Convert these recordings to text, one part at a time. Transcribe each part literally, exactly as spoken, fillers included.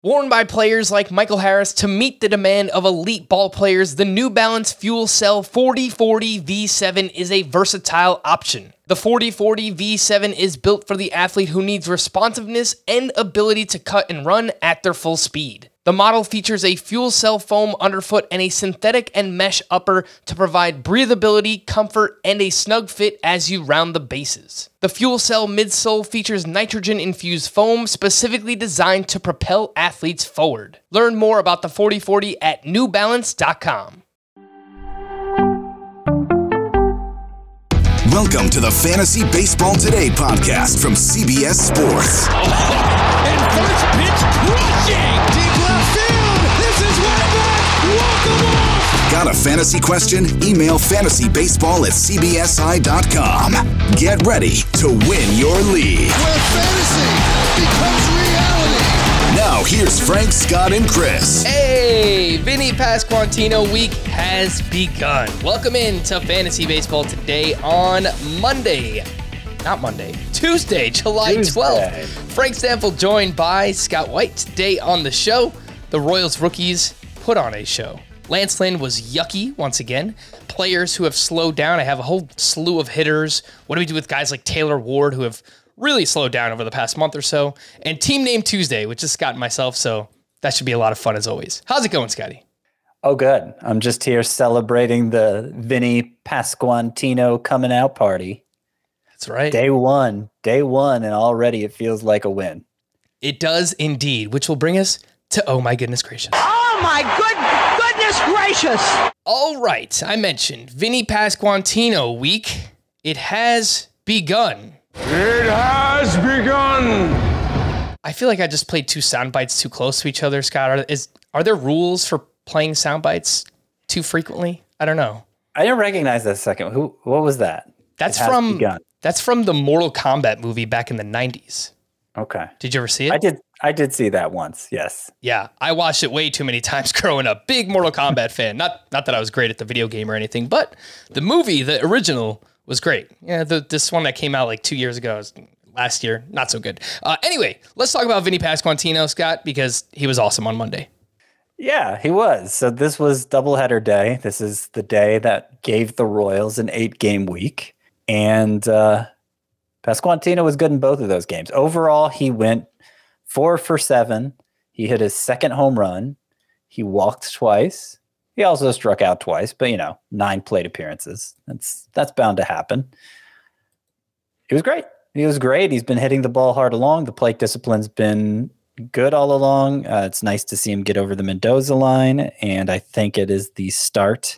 Worn by players like Michael Harris to meet the demand of elite ball players, the New Balance Fuel Cell forty forty V seven is a versatile option. The forty forty V seven is built for the athlete who needs responsiveness and ability to cut and run at their full speed. The model features a fuel cell foam underfoot and a synthetic and mesh upper to provide breathability, comfort, and a snug fit as you round the bases. The fuel cell midsole features nitrogen-infused foam specifically designed to propel athletes forward. Learn more about the forty forty at new balance dot com. Welcome to the Fantasy Baseball Today podcast from C B S Sports. And first pitch crushing! Deep left field! This is way back! Walk 'em off! Got a fantasy question? Email fantasybaseball at c b s i dot com. Get ready to win your league. Where fantasy becomes reality. Now here's Frank, Scott, and Chris. Hey, Vinny Pasquantino week has begun. Welcome in to Fantasy Baseball Today on Monday. Not Monday, Tuesday, July twelfth. Frank Stanfield joined by Scott White. Today on the show, the Royals rookies put on a show. Lance Lynn was yucky once again. Players who have slowed down. I have a whole slew of hitters. What do we do with guys like Taylor Ward who have really slowed down over the past month or so? And Team Name Tuesday, which is Scott and myself, so that should be a lot of fun as always. How's it going, Scotty? Oh, good. I'm just here celebrating the Vinny Pasquantino coming out party. That's right. Day one, day one, and already it feels like a win. It does indeed, which will bring us to Oh My Goodness Gracious. Oh my good goodness gracious! All right, I mentioned Vinny Pasquantino week. It has begun. It has begun. I feel like I just played two sound bites too close to each other, Scott. Are, is, are there rules for playing sound bites too frequently? I don't know. I didn't recognize that second. Who? What was that? That's It has from begun. that's from the Mortal Kombat movie back in the nineties. Okay. Did you ever see it? I did. I did see that once. Yes. Yeah, I watched it way too many times growing up. Big Mortal Kombat fan. Not not that I was great at the video game or anything, but the movie, the original, was great. Yeah, the, this one that came out like two years ago, was last year, not so good. Uh, anyway, let's talk about Vinny Pasquantino, Scott, because he was awesome on Monday. Yeah, he was. So this was doubleheader day. This is the day that gave the Royals an eight-game week. And uh, Pasquantino was good in both of those games. Overall, he went four for seven. He hit his second home run. He walked twice. He also struck out twice, but, you know, nine plate appearances. That's that's bound to happen. He was great. He was great. He's been hitting the ball hard along. The plate discipline's been good all along. Uh, it's nice to see him get over the Mendoza line, and I think it is the start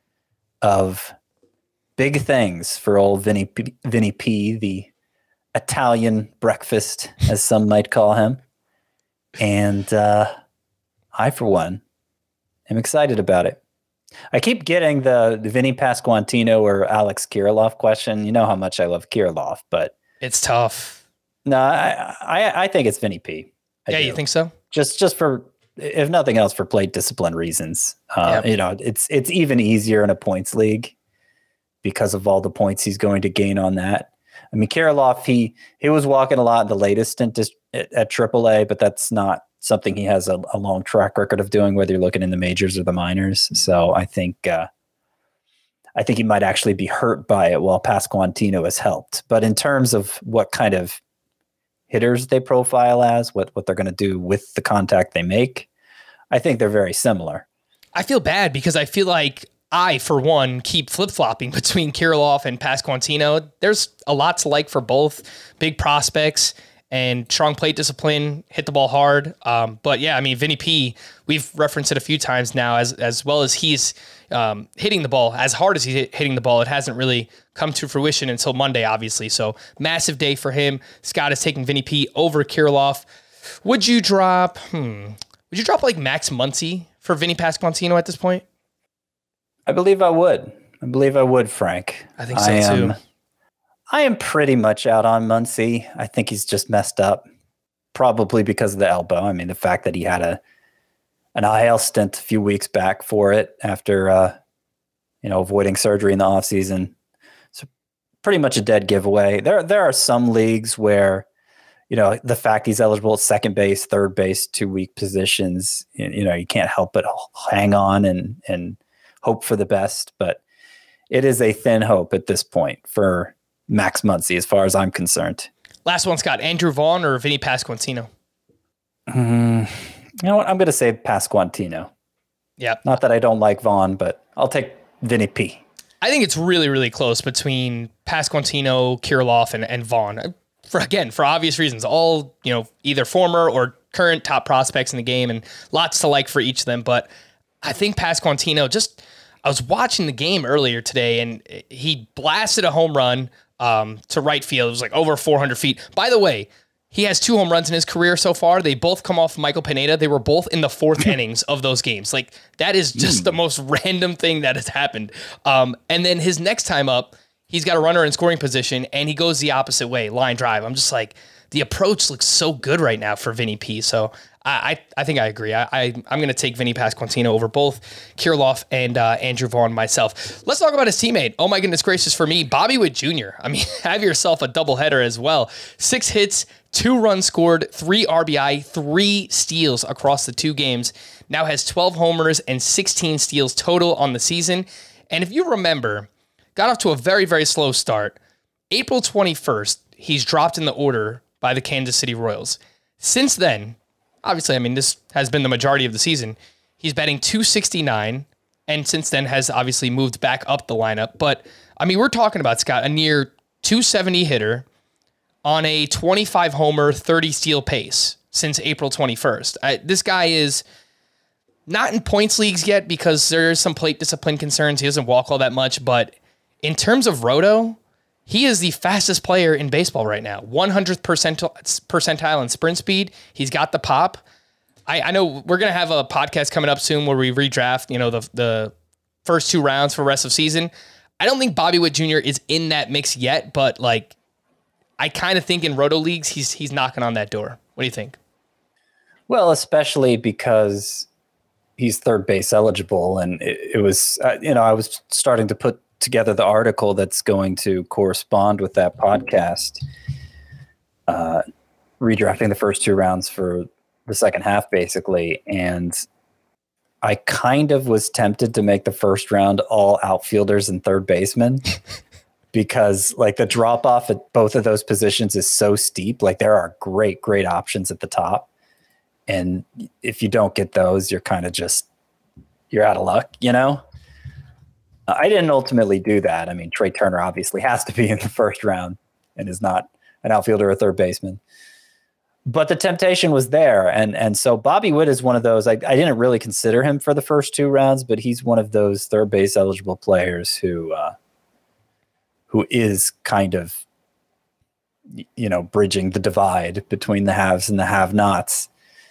of big things for old Vinny P, Vinny P, the Italian breakfast, as some might call him. And uh, I, for one, am excited about it. I keep getting the, the Vinny Pasquantino or Alex Kirilloff question. You know how much I love Kirilloff, but It's tough. no, I I, I think it's Vinny P. I yeah, do. you think so? Just just for, if nothing else, for plate discipline reasons. Uh, Yep. You know, it's it's even easier in a points league because of all the points he's going to gain on that. I mean, Kirilloff, he he was walking a lot in the latest stint at, at triple A, but that's not something he has a, a long track record of doing, whether you're looking in the majors or the minors. So I think uh, I think he might actually be hurt by it, while Pasquantino has helped. But in terms of what kind of hitters they profile as, what what they're going to do with the contact they make, I think they're very similar. I feel bad because I feel like I, for one, keep flip-flopping between Kirilloff and Pasquantino. There's a lot to like for both. Big prospects and strong plate discipline, hit the ball hard. Um, but yeah, I mean, Vinny P, we've referenced it a few times now, as as well as he's um, hitting the ball, as hard as he's hit, hitting the ball, it hasn't really come to fruition until Monday, obviously. So massive day for him. Scott is taking Vinny P over Kirilloff. Would you drop, hmm, would you drop like Max Muncy for Vinny Pasquantino at this point? I believe I would. I believe I would, Frank. I think so am, too. I am pretty much out on Muncy. I think he's just messed up, probably because of the elbow. I mean, the fact that he had a an I L stint a few weeks back for it after uh, you know, avoiding surgery in the offseason. So pretty much a dead giveaway. There there are some leagues where you know, the fact he's eligible at second base, third base, two weak positions, you know, you can't help but hang on and, and hope for the best. But it is a thin hope at this point for Max Muncy, as far as I'm concerned. Last one, Scott. Andrew Vaughn or Vinny Pasquantino? Mm, you know what? I'm going to say Pasquantino. Yeah. Not that I don't like Vaughn, but I'll take Vinny P. I think it's really, really close between Pasquantino, Kirilloff, and, and Vaughn. For again, for obvious reasons, all, you know, either former or current top prospects in the game, and lots to like for each of them. But I think Pasquantino, just, I was watching the game earlier today, and he blasted a home run um, to right field. It was like over four hundred feet. By the way, he has two home runs in his career so far. They both come off Michael Pineda. They were both in the fourth innings of those games. Like, that is just mm. the most random thing that has happened. Um, and then his next time up, he's got a runner in scoring position, and he goes the opposite way, line drive. I'm just like, the approach looks so good right now for Vinny P. So I I, I think I agree. I, I, I'm going to take Vinny Pasquantino over both Kirilloff and uh, Andrew Vaughn myself. Let's talk about his teammate. Oh, my goodness gracious, for me, Bobby Witt Junior I mean, have yourself a doubleheader as well. Six hits, two runs scored, three R B I, three steals across the two games. Now has twelve homers and sixteen steals total on the season. And if you remember, got off to a very, very slow start. April twenty-first, he's dropped in the order by the Kansas City Royals. Since then, obviously, I mean, this has been the majority of the season. He's batting two sixty-nine, and since then has obviously moved back up the lineup. But, I mean, we're talking about, Scott, a near two seventy hitter on a twenty-five homer, thirty steal pace since April twenty-first. I, this guy is not in points leagues yet because there's some plate discipline concerns. He doesn't walk all that much, but in terms of roto, he is the fastest player in baseball right now. one hundredth percentile in sprint speed. He's got the pop. I, I know we're going to have a podcast coming up soon where we redraft, you know, the the first two rounds for rest of season. I don't think Bobby Witt Junior is in that mix yet, but like, I kind of think in roto leagues, he's he's knocking on that door. What do you think? Well, especially because he's third base eligible, and it, it was, uh, you know, I was starting to put together the article that's going to correspond with that podcast, uh, redrafting the first two rounds for the second half, basically. And I kind of was tempted to make the first round all outfielders and third basemen because like the drop off at both of those positions is so steep. Like there are great, great options at the top. And if you don't get those, you're kind of just, you're out of luck, you know? I didn't ultimately do that. I mean, Trey Turner obviously has to be in the first round and is not an outfielder or third baseman. But the temptation was there. And and so Bobby Witt is one of those, I, I didn't really consider him for the first two rounds, but he's one of those third base eligible players who uh, who is kind of, you know, bridging the divide between the haves and the have-nots.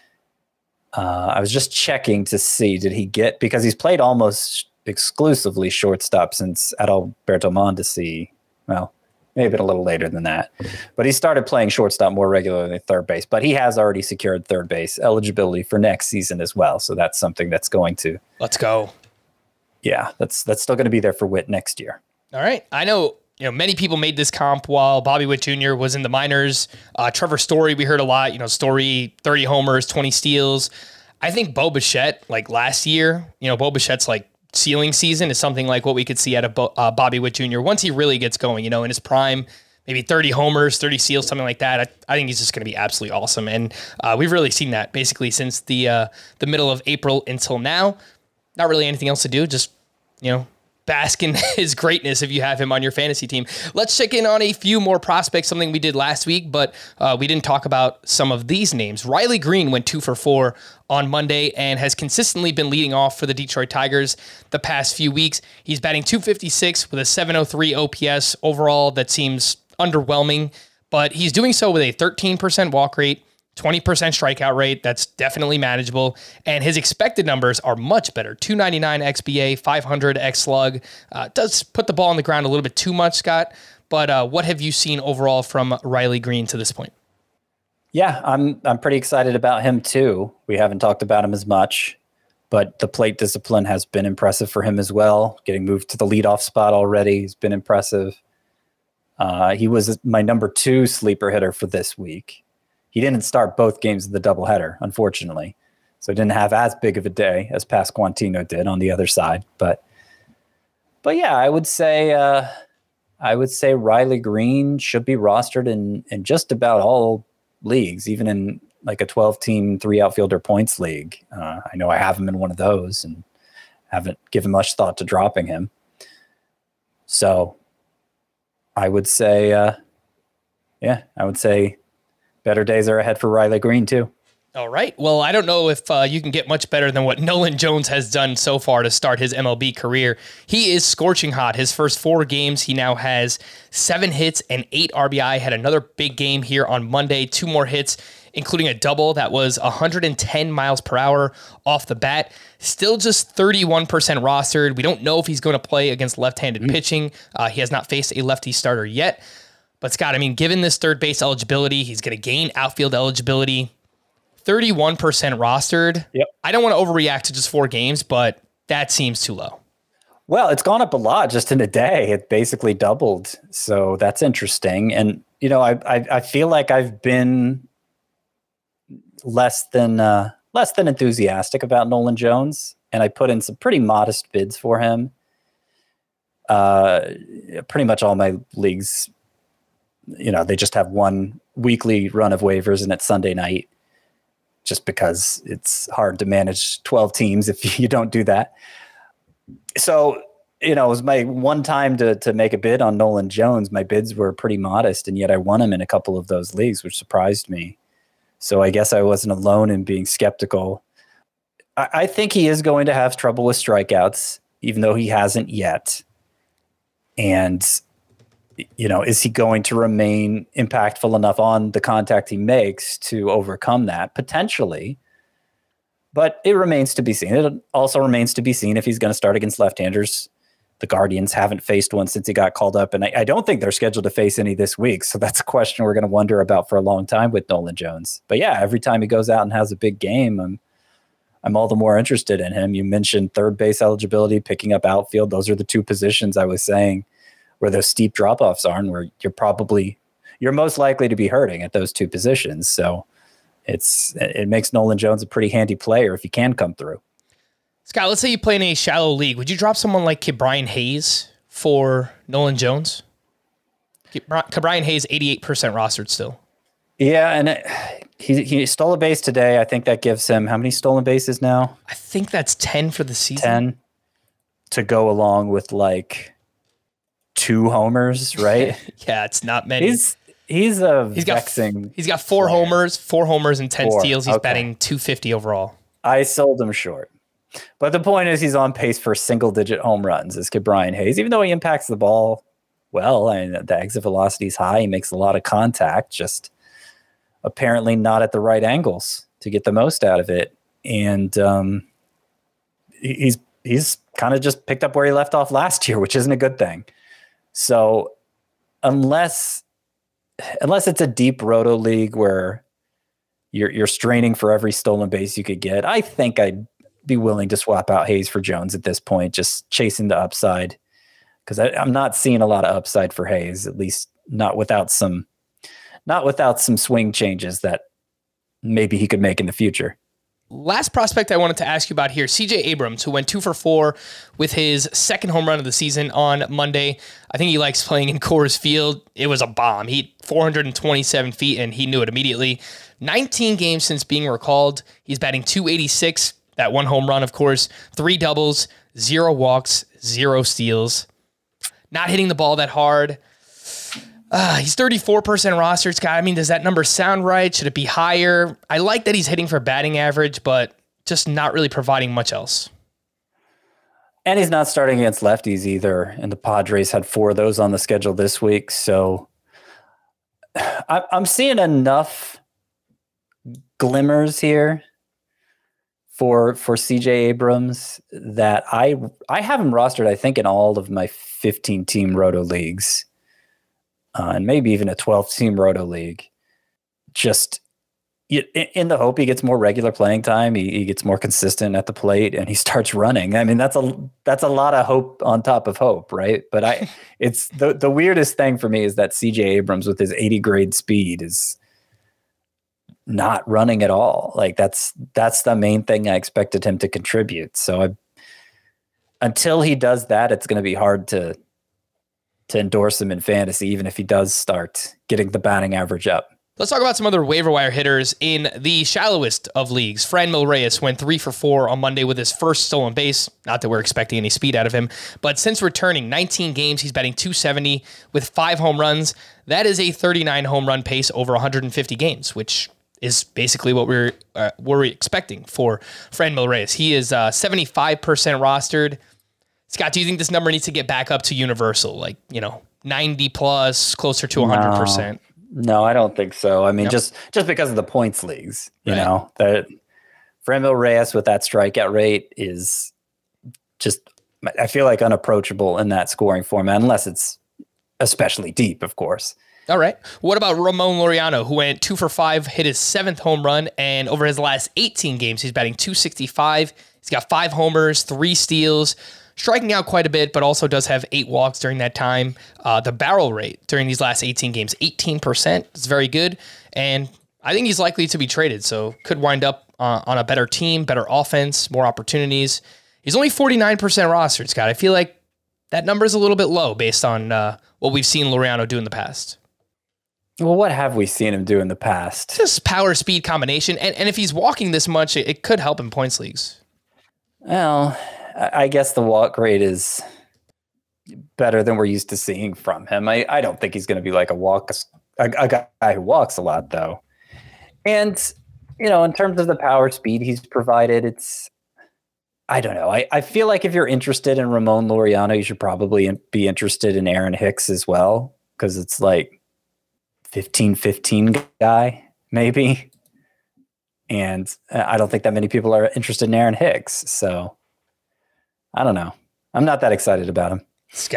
Uh, I was just checking to see, did he get, because he's played almost exclusively shortstop since Adalberto Mondesi. Well, maybe a little later than that, but he started playing shortstop more regularly than third base, but he has already secured third base eligibility for next season as well. So that's something that's going to, let's go. Yeah. That's, that's still going to be there for Witt next year. All right. I know, you know, many people made this comp while Bobby Witt Junior was in the minors. Uh, Trevor Story, we heard a lot, you know, Story, thirty homers, twenty steals. I think Bo Bichette, like last year, you know, Bo Bichette's like, ceiling season is something like what we could see out of uh, Bobby Witt Junior once he really gets going, you know, in his prime, maybe thirty homers, thirty steals, something like that. I, I think he's just going to be absolutely awesome. And uh, we've really seen that basically since the uh, the middle of April until now. Not really anything else to do. Just, you know, bask in his greatness if you have him on your fantasy team. Let's check in on a few more prospects, something we did last week, but uh, we didn't talk about some of these names. Riley Green went two for four on Monday and has consistently been leading off for the Detroit Tigers the past few weeks. He's batting two fifty-six with a seven oh three O P S overall. That seems underwhelming, but he's doing so with a thirteen percent walk rate, twenty percent strikeout rate. That's definitely manageable. And his expected numbers are much better. two ninety-nine X B A, five hundred X slug. Uh, does put the ball on the ground a little bit too much, Scott. But uh, what have you seen overall from Riley Green to this point? Yeah, I'm I'm pretty excited about him too. We haven't talked about him as much, but the plate discipline has been impressive for him as well. Getting moved to the leadoff spot already has been impressive. Uh, he was my number two sleeper hitter for this week. he didn't start both games of the doubleheader, unfortunately. So he didn't have as big of a day as Pasquantino did on the other side. But but yeah, I would say uh, I would say Riley Green should be rostered in, in just about all leagues, even in like a twelve-team, three outfielder points league. Uh, I know I have him in one of those and haven't given much thought to dropping him. So I would say, uh, yeah, I would say better days are ahead for Riley Green too. All right. Well, I don't know if uh, you can get much better than what Nolan Jones has done so far to start his M L B career. He is scorching hot. His first four games, he now has seven hits and eight R B I. Had another big game here on Monday, two more hits, including a double that was one hundred ten miles per hour off the bat. Still just thirty-one percent rostered. We don't know if he's going to play against left-handed mm. pitching. Uh, he has not faced a lefty starter yet. But Scott, I mean, given this third base eligibility, he's going to gain outfield eligibility. thirty-one percent rostered. Yep. I don't want to overreact to just four games, but that seems too low. Well, it's gone up a lot just in a day. It basically doubled. So that's interesting. And, you know, I I, I feel like I've been less than uh, less than enthusiastic about Nolan Jones. And I put in some pretty modest bids for him. Uh, pretty much all my leagues, you know, they just have one weekly run of waivers and it's Sunday night. Just because it's hard to manage twelve teams if you don't do that. So, you know, it was my one time to to make a bid on Nolan Jones. My bids were pretty modest, and yet I won him in a couple of those leagues, which surprised me. So I guess I wasn't alone in being skeptical. I, I think he is going to have trouble with strikeouts, even though he hasn't yet. And you know, is he going to remain impactful enough on the contact he makes to overcome that? Potentially. But it remains to be seen. It also remains to be seen if he's going to start against left-handers. The Guardians haven't faced one since he got called up, and I, I don't think they're scheduled to face any this week. So that's a question we're going to wonder about for a long time with Nolan Jones. But yeah, every time he goes out and has a big game, I'm I'm all the more interested in him. You mentioned third base eligibility, picking up outfield. Those are the two positions I was saying where those steep drop-offs are and where you're probably, you're most likely to be hurting at those two positions. So it's, it makes Nolan Jones a pretty handy player if he can come through. Scott, let's say you play in a shallow league. Would you drop someone like Ke'Bryan Hayes for Nolan Jones? Ke'Bryan Hayes, eighty-eight percent rostered still. Yeah, and it, he he stole a base today. I think that gives him, how many stolen bases now? I think that's ten for the season. ten to go along with like two homers, right? Yeah, it's not many. He's he's a he's vexing got he's got four player. homers, four homers and ten Four. steals. He's Okay. batting two fifty overall. I sold him short. But the point is he's on pace for single digit home runs as Ke'Bryan Hayes, even though he impacts the ball well. I mean, the exit velocity is high. He makes a lot of contact, just apparently not at the right angles to get the most out of it. And um, he's he's kind of just picked up where he left off last year, which isn't a good thing. So unless unless it's a deep roto league where you're you're straining for every stolen base you could get, I think I'd be willing to swap out Hayes for Jones at this point, just chasing the upside, because I'm not seeing a lot of upside for Hayes, at least not without some not without some swing changes that maybe he could make in the future. Last prospect I wanted to ask you about here, C J Abrams, who went two for four with his second home run of the season on Monday. I think he likes playing in Coors Field. It was a bomb. He hit four hundred twenty-seven feet, and he knew it immediately. nineteen games since being recalled. He's batting two eighty-six. That one home run, of course, three doubles, zero walks, zero steals. Not hitting the ball that hard. Uh, he's thirty-four percent rostered, Scott. I mean, does that number sound right? Should it be higher? I like that he's hitting for batting average, but just not really providing much else. And he's not starting against lefties either. And the Padres had four of those on the schedule this week. So I'm seeing enough glimmers here for for C J Abrams that I I have him rostered, I think, in all of my fifteen-team roto leagues. Uh, and maybe even a twelve-team roto league, just in the hope he gets more regular playing time, he, he gets more consistent at the plate, and he starts running. I mean, that's a that's a lot of hope on top of hope, right? But I, it's the the weirdest thing for me is that C J Abrams with his eighty grade speed is not running at all. Like that's that's the main thing I expected him to contribute. So I, until he does that, it's going to be hard to to endorse him in fantasy, even if he does start getting the batting average up. Let's talk about some other waiver wire hitters in the shallowest of leagues. Franmil Reyes went three for four on Monday with his first stolen base. Not that we're expecting any speed out of him, but since returning nineteen games, he's batting two seventy with five home runs. That is a thirty-nine home run pace over one hundred fifty games, which is basically what we're uh, we're expecting for Franmil Reyes. He is uh, seventy-five percent rostered. Scott, do you think this number needs to get back up to universal, like, you know, ninety plus, closer to one hundred percent? No. No, I don't think so. I mean, Nope. just just because of the points leagues, you Right. know, that Franmil Reyes with that strikeout rate is just, I feel like, unapproachable in that scoring format, unless it's especially deep, of course. All right. What about Ramon Laureano, who went two for five, hit his seventh home run, and over his last eighteen games, he's batting two sixty-five. He's got five homers, three steals, striking out quite a bit, but also does have eight walks during that time. Uh, the barrel rate during these last eighteen games, eighteen percent. It's very good. And I think he's likely to be traded, so could wind up uh, on a better team, better offense, more opportunities. He's only forty-nine percent rostered, Scott. I feel like that number is a little bit low based on uh, what we've seen Laureano do in the past. Well, what have we seen him do in the past? Just power speed combination. And, and if he's walking this much, it, it could help in points leagues. Well, I I guess the walk rate is better than we're used to seeing from him. I, I don't think he's going to be like a walk, a, a guy who walks a lot, though. And, you know, in terms of the power speed he's provided, it's, I don't know. I, I feel like if you're interested in Ramon Laureano, you should probably in- be interested in Aaron Hicks as well, because it's like fifteen fifteen guy, maybe. And I don't think that many people are interested in Aaron Hicks. So I don't know. I'm not that excited about him.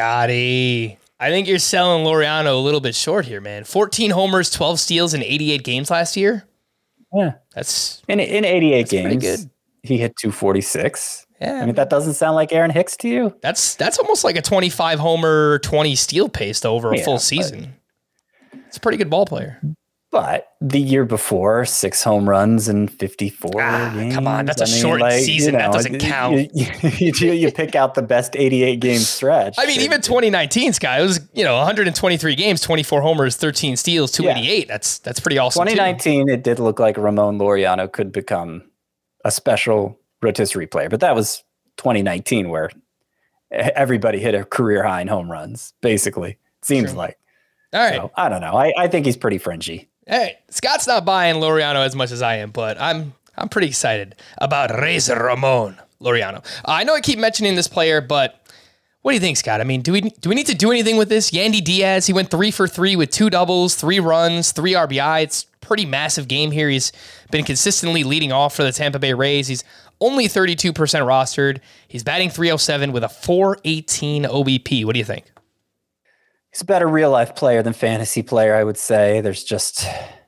Scotty, I think you're selling Laureano a little bit short here, man. fourteen homers, twelve steals in eighty-eight games last year. Yeah. That's In in eighty-eight pretty games, good. he hit two forty-six. yeah. I mean, that doesn't sound like Aaron Hicks to you? that's that's almost like a twenty-five homer, twenty steal pace over a Yeah, full but- season. It's a pretty good ball player. But the year before, six home runs and fifty-four Ah, games. come on, that's a I mean, short like, season. That doesn't you- count. You, you, you pick out the best eighty-eight game stretch. I mean, even twenty nineteen, Scott, it was, you know, one hundred twenty-three games, twenty-four homers, thirteen steals, two eighty-eight. That's that's pretty awesome. twenty too. nineteen, it did look like Ramon Laureano could become a special rotisserie player, but that was twenty nineteen where everybody hit a career high in home runs, basically. Seems True. like. All right. So, I don't know. I, I think he's pretty fringy. Hey, Scott's not buying Laureano as much as I am, but I'm I'm pretty excited about Razor Ramon Laureano. Uh, I know I keep mentioning this player, but what do you think, Scott? I mean, do we do we need to do anything with this? Yandy Diaz, he went three for three with two doubles, three runs, three R B I. It's a pretty massive game here. He's been consistently leading off for the Tampa Bay Rays. He's only thirty-two percent rostered. He's batting three oh seven with a four eighteen O B P. What do you think? He's a better real life player than fantasy player, I would say. There's just,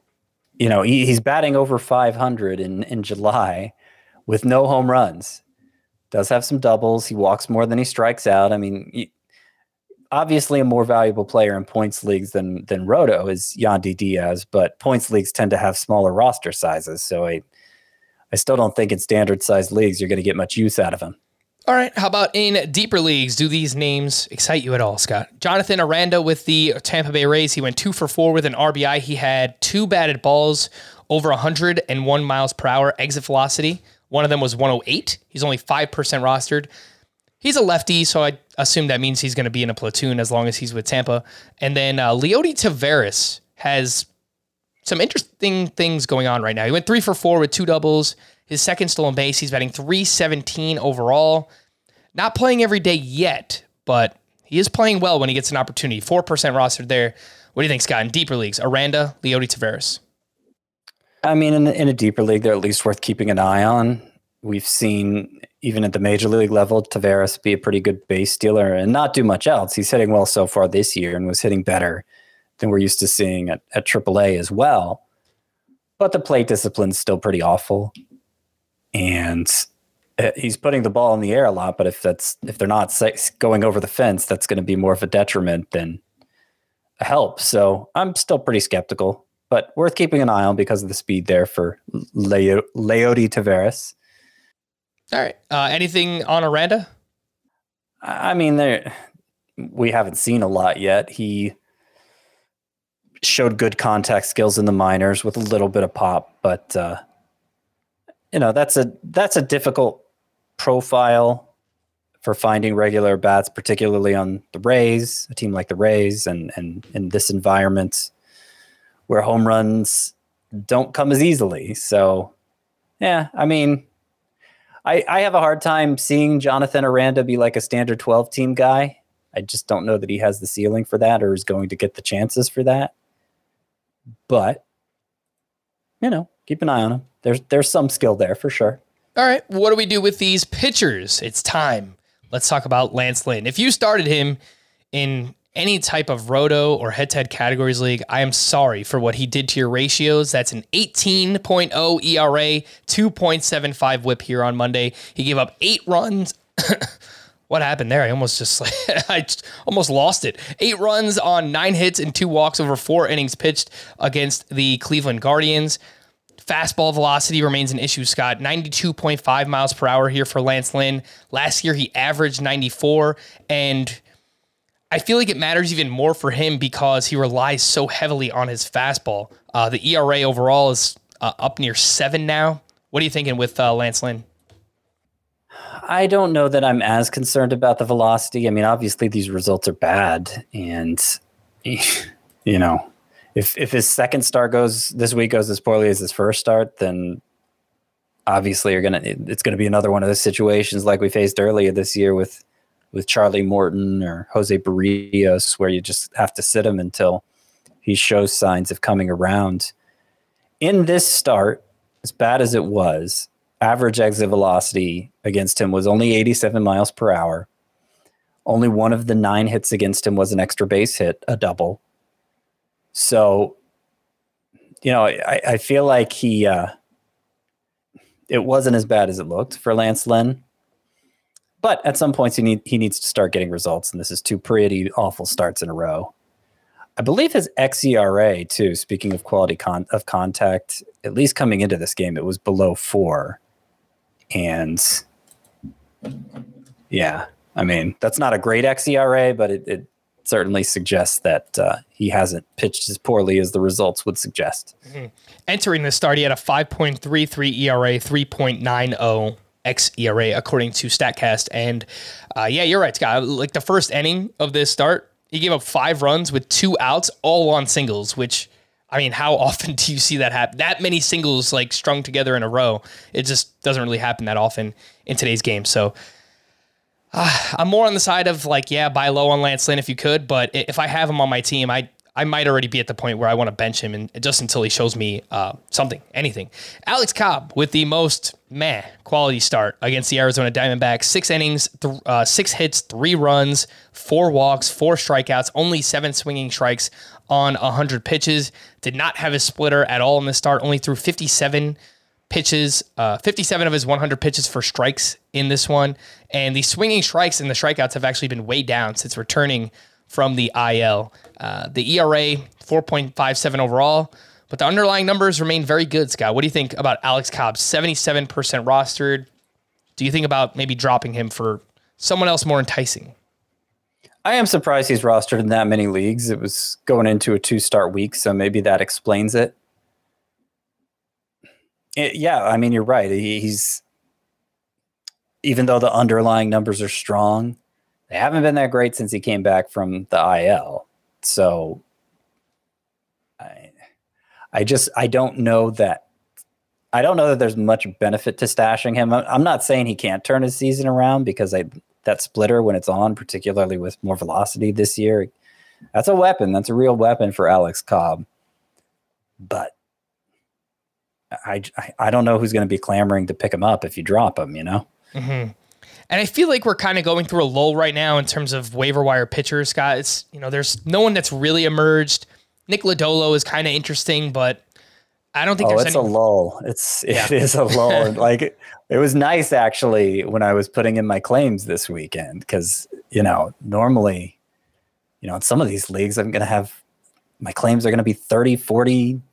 you know, he, he's batting over five hundred in, in July with no home runs. Does have some doubles. He walks more than he strikes out. I mean, he, obviously a more valuable player in points leagues than than Roto is Yandy Diaz, but points leagues tend to have smaller roster sizes. So I, I still don't think in standard sized leagues you're going to get much use out of him. All right, how about in deeper leagues? Do these names excite you at all, Scott? Jonathan Aranda with the Tampa Bay Rays. He went two for four with an R B I. He had two batted balls over one hundred one miles per hour exit velocity. One of them was one oh eight. He's only five percent rostered. He's a lefty, so I assume that means he's going to be in a platoon as long as he's with Tampa. And then uh, Leody Taveras has some interesting things going on right now. He went three for four with two doubles. His second stolen base, he's batting three seventeen overall. Not playing every day yet, but he is playing well when he gets an opportunity. four percent rostered there. What do you think, Scott? In deeper leagues, Aranda, Leody Taveras. I mean, in, in a deeper league, they're at least worth keeping an eye on. We've seen, even at the major league level, Taveras be a pretty good base stealer and not do much else. He's hitting well so far this year and was hitting better than we're used to seeing at, at triple A as well. But the plate discipline's still pretty awful. And he's putting the ball in the air a lot, but if that's if they're not going over the fence, that's going to be more of a detriment than a help. So I'm still pretty skeptical but worth keeping an eye on because of the speed there for Leo, Leody Taveras. All right. Uh, anything on Aranda? I mean, there we haven't seen a lot yet. He showed good contact skills in the minors with a little bit of pop, but uh, you know, that's a that's a difficult profile for finding regular bats, particularly on the Rays, a team like the Rays, and and in this environment where home runs don't come as easily. So, yeah, I mean, I, I have a hard time seeing Jonathan Aranda be like a standard twelve team guy. I just don't know that he has the ceiling for that or is going to get the chances for that. But, you know, keep an eye on him. There's there's some skill there for sure. All right. What do we do with these pitchers? It's time. Let's talk about Lance Lynn. If you started him in any type of roto or head-to-head categories league, I am sorry for what he did to your ratios. That's an eighteen point oh E R A, two point seven five whip here on Monday. He gave up eight runs. What happened there? I almost just I just almost lost it. Eight runs on nine hits and two walks over four innings pitched against the Cleveland Guardians. Fastball velocity remains an issue, Scott. ninety-two point five miles per hour here for Lance Lynn. Last year, he averaged ninety-four, and I feel like it matters even more for him because he relies so heavily on his fastball. Uh, the E R A overall is uh, up near seven now. What are you thinking with uh, Lance Lynn? I don't know that I'm as concerned about the velocity. I mean, obviously these results are bad, and you know, if if his second start goes this week goes as poorly as his first start, then obviously you're gonna it's gonna be another one of those situations like we faced earlier this year with with Charlie Morton or Jose Barrios, where you just have to sit him until he shows signs of coming around. In this start, as bad as it was, average exit velocity against him was only eighty-seven miles per hour. Only one of the nine hits against him was an extra base hit, a double. So, you know, I, I feel like he, uh, it wasn't as bad as it looked for Lance Lynn. But at some points, he, need, he needs to start getting results, and this is two pretty awful starts in a row. I believe his X E R A, too, speaking of quality con- of contact, at least coming into this game, it was below four. And, yeah, I mean, that's not a great X E R A, but it, it certainly suggests that uh, he hasn't pitched as poorly as the results would suggest. Mm-hmm. Entering the start, he had a five point three three E R A, three point nine oh X E R A, according to StatCast. And uh, yeah, you're right, Scott. Like the first inning of this start, he gave up five runs with two outs, all on singles, which, I mean, how often do you see that happen? That many singles like strung together in a row. It just doesn't really happen that often in today's game. So uh, I'm more on the side of like, yeah, buy low on Lance Lynn if you could. But if I have him on my team, I I might already be at the point where I want to bench him, and just until he shows me uh, something, anything. Alex Cobb with the most meh quality start against the Arizona Diamondbacks. Six innings, th- uh, six hits, three runs, four walks, four strikeouts, only seven swinging strikes on one hundred pitches. Did not have his splitter at all in the start. Only threw fifty-seven pitches, uh, fifty-seven of his one hundred pitches for strikes in this one. And the swinging strikes and the strikeouts have actually been way down since returning from the I L. Uh, the E R A, four point five seven overall, but the underlying numbers remain very good, Scott. What do you think about Alex Cobb? seventy-seven percent rostered. Do you think about maybe dropping him for someone else more enticing? I am surprised he's rostered in that many leagues. It was going into a two-start week, so maybe that explains it. it yeah, I mean, you're right. He, he's, even though the underlying numbers are strong, they haven't been that great since he came back from the I L. So I, I just, I don't know that, I don't know that there's much benefit to stashing him. I'm not saying he can't turn his season around, because I, that splitter, when it's on, particularly with more velocity this year, that's a weapon. That's a real weapon for Alex Cobb. But I, I, I don't know who's going to be clamoring to pick him up if you drop him, you know? Mm-hmm. And I feel like we're kind of going through a lull right now in terms of waiver wire pitchers, Scott. It's, you know, there's no one that's really emerged. Nick Lodolo is kind of interesting, but I don't think oh, there's it's any... a lull. It's it yeah. is a lull. Like it, it was nice actually when I was putting in my claims this weekend, because you know normally, you know, in some of these leagues I'm going to have my claims are going to be thirty, forty,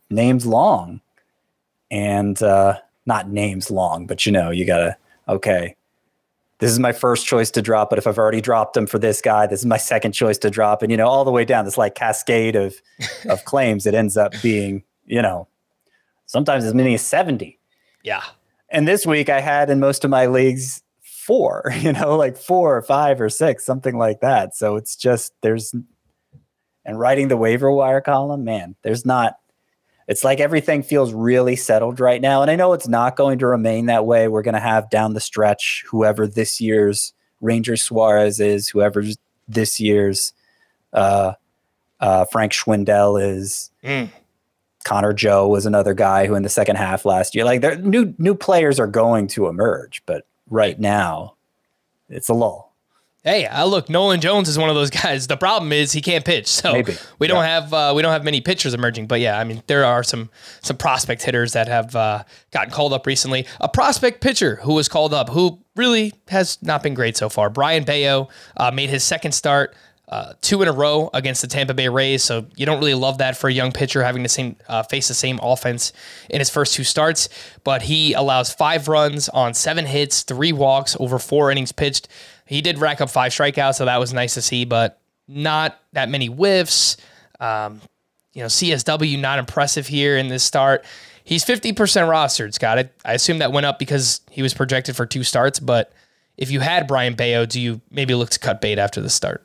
names long, and uh, not names long, but you know, you gotta, okay, this is my first choice to drop, but if I've already dropped them for this guy, this is my second choice to drop. And, you know, all the way down this like cascade of, of claims, it ends up being, you know, sometimes as many as seventy. Yeah. And this week I had in most of my leagues four, you know, like four or five or six, something like that. So it's just, there's, and writing the waiver wire column, man, there's not, it's like everything feels really settled right now. And I know it's not going to remain that way. We're going to have down the stretch, whoever this year's Ranger Suarez is, whoever this year's uh, uh, Frank Schwindel is. Mm. Connor Joe was another guy who in the second half last year, like new new players are going to emerge. But right now, it's a lull. Hey, uh, look, Nolan Jones is one of those guys. The problem is he can't pitch, so Maybe. we don't yeah. have uh, we don't have many pitchers emerging. But yeah, I mean, there are some some prospect hitters that have uh, gotten called up recently. A prospect pitcher who was called up, who really has not been great so far. Brayan Bello uh, made his second start, uh, two in a row against the Tampa Bay Rays. So you don't really love that for a young pitcher having to same uh, face the same offense in his first two starts. But he allows five runs on seven hits, three walks over four innings pitched. He did rack up five strikeouts, so that was nice to see, but not that many whiffs. Um, you know, C S W not impressive here in this start. He's fifty percent rostered, Scott. I, I assume that went up because he was projected for two starts, but if you had Brayan Bello, do you maybe look to cut bait after the start?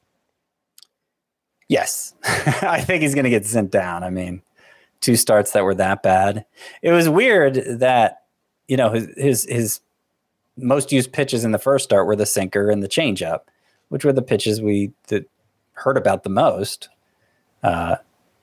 Yes. I think he's going to get sent down. I mean, two starts that were that bad. It was weird that, you know, his his his most used pitches in the first start were the sinker and the changeup, which were the pitches we that heard about the most. Uh,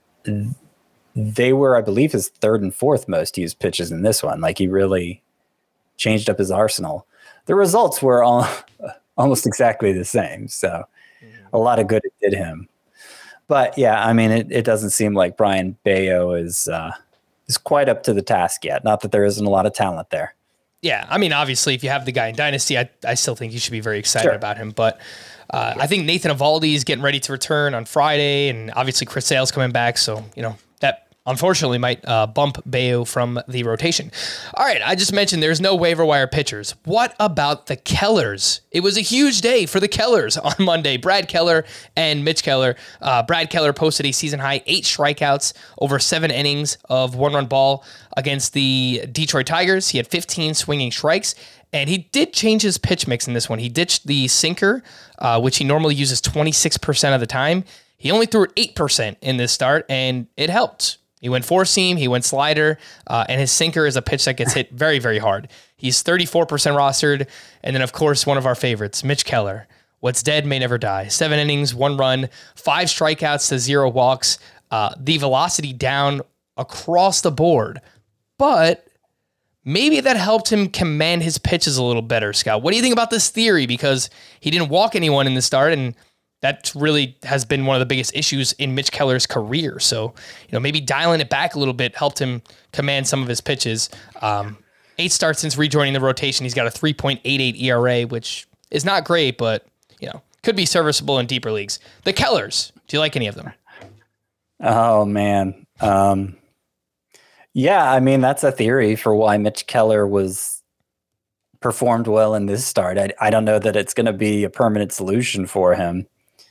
they were, I believe, his third and fourth most used pitches in this one. Like he really changed up his arsenal. The results were all, almost exactly the same. So a lot of good it did him. But yeah, I mean, it, it doesn't seem like Brayan Bello is uh, is quite up to the task yet. Not that there isn't a lot of talent there. Yeah, I mean, obviously, if you have the guy in Dynasty, I, I still think you should be very excited sure. about him. But uh, I think Nathan Eovaldi is getting ready to return on Friday, and obviously Chris Sale's coming back. So, you know, that unfortunately might uh, bump Bello from the rotation. All right, I just mentioned there's no waiver wire pitchers. What about the Kellers? It was a huge day for the Kellers on Monday. Brad Keller and Mitch Keller. Uh, Brad Keller posted a season-high eight strikeouts over seven innings of one-run ball against the Detroit Tigers. He had fifteen swinging strikes, and he did change his pitch mix in this one. He ditched the sinker, uh, which he normally uses twenty-six percent of the time. He only threw it eight percent in this start, and it helped. He went four seam, he went slider, uh, and his sinker is a pitch that gets hit very, very hard. He's thirty-four percent rostered. And then, of course, one of our favorites, Mitch Keller. What's dead may never die. Seven innings, one run, five strikeouts to zero walks. Uh, the velocity down across the board. But maybe that helped him command his pitches a little better, Scott. What do you think about this theory? Because he didn't walk anyone in the start, and that really has been one of the biggest issues in Mitch Keller's career. So, you know, maybe dialing it back a little bit helped him command some of his pitches. Um, eight starts since rejoining the rotation. He's got a three point eight eight E R A, which is not great, but, you know, could be serviceable in deeper leagues. The Kellers, do you like any of them? Oh, man. Um, yeah, I mean, that's a theory for why Mitch Keller was performed well in this start. I, I don't know that it's going to be a permanent solution for him.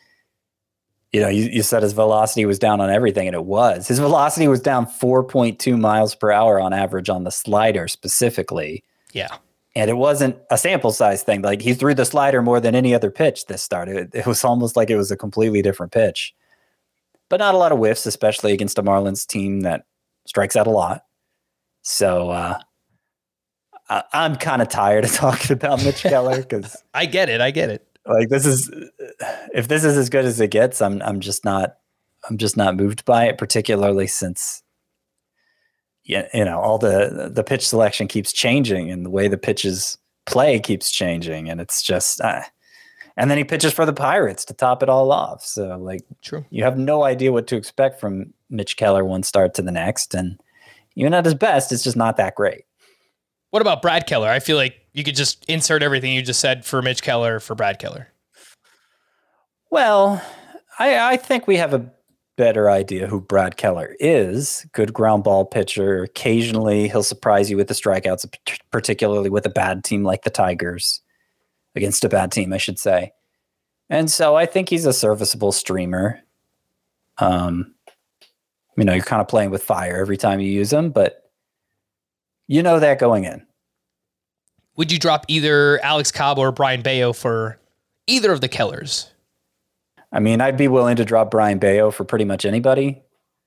You know, you, you said his velocity was down on everything, and it was. His velocity was down four point two miles per hour on average on the slider specifically. Yeah. And it wasn't a sample size thing. Like, he threw the slider more than any other pitch this start. It, it was almost like it was a completely different pitch. But not a lot of whiffs, especially against a Marlins team that strikes out a lot. So uh, I, I'm kind of tired of talking about Mitch Keller because I get it. I get it. Like, this is, if this is as good as it gets, I'm I'm just not I'm just not moved by it, particularly since yeah, you know, all the the pitch selection keeps changing and the way the pitches play keeps changing, and it's just uh, and then he pitches for the Pirates to top it all off. So, like, true, you have no idea what to expect from Mitch Keller one start to the next, and even at his best, it's just not that great. What about Brad Keller? I feel like you could just insert everything you just said for Mitch Keller for Brad Keller. Well, I, I think we have a better idea who Brad Keller is. Good ground ball pitcher. Occasionally, he'll surprise you with the strikeouts, particularly with a bad team like the Tigers. Against a bad team, I should say. And so I think he's a serviceable streamer. Um, you know, you're kind of playing with fire every time you use him, but you know that going in. Would you drop either Alex Cobb or Brian Bayo for either of the Kellers? I mean, I'd be willing to drop Brian Bayo for pretty much anybody,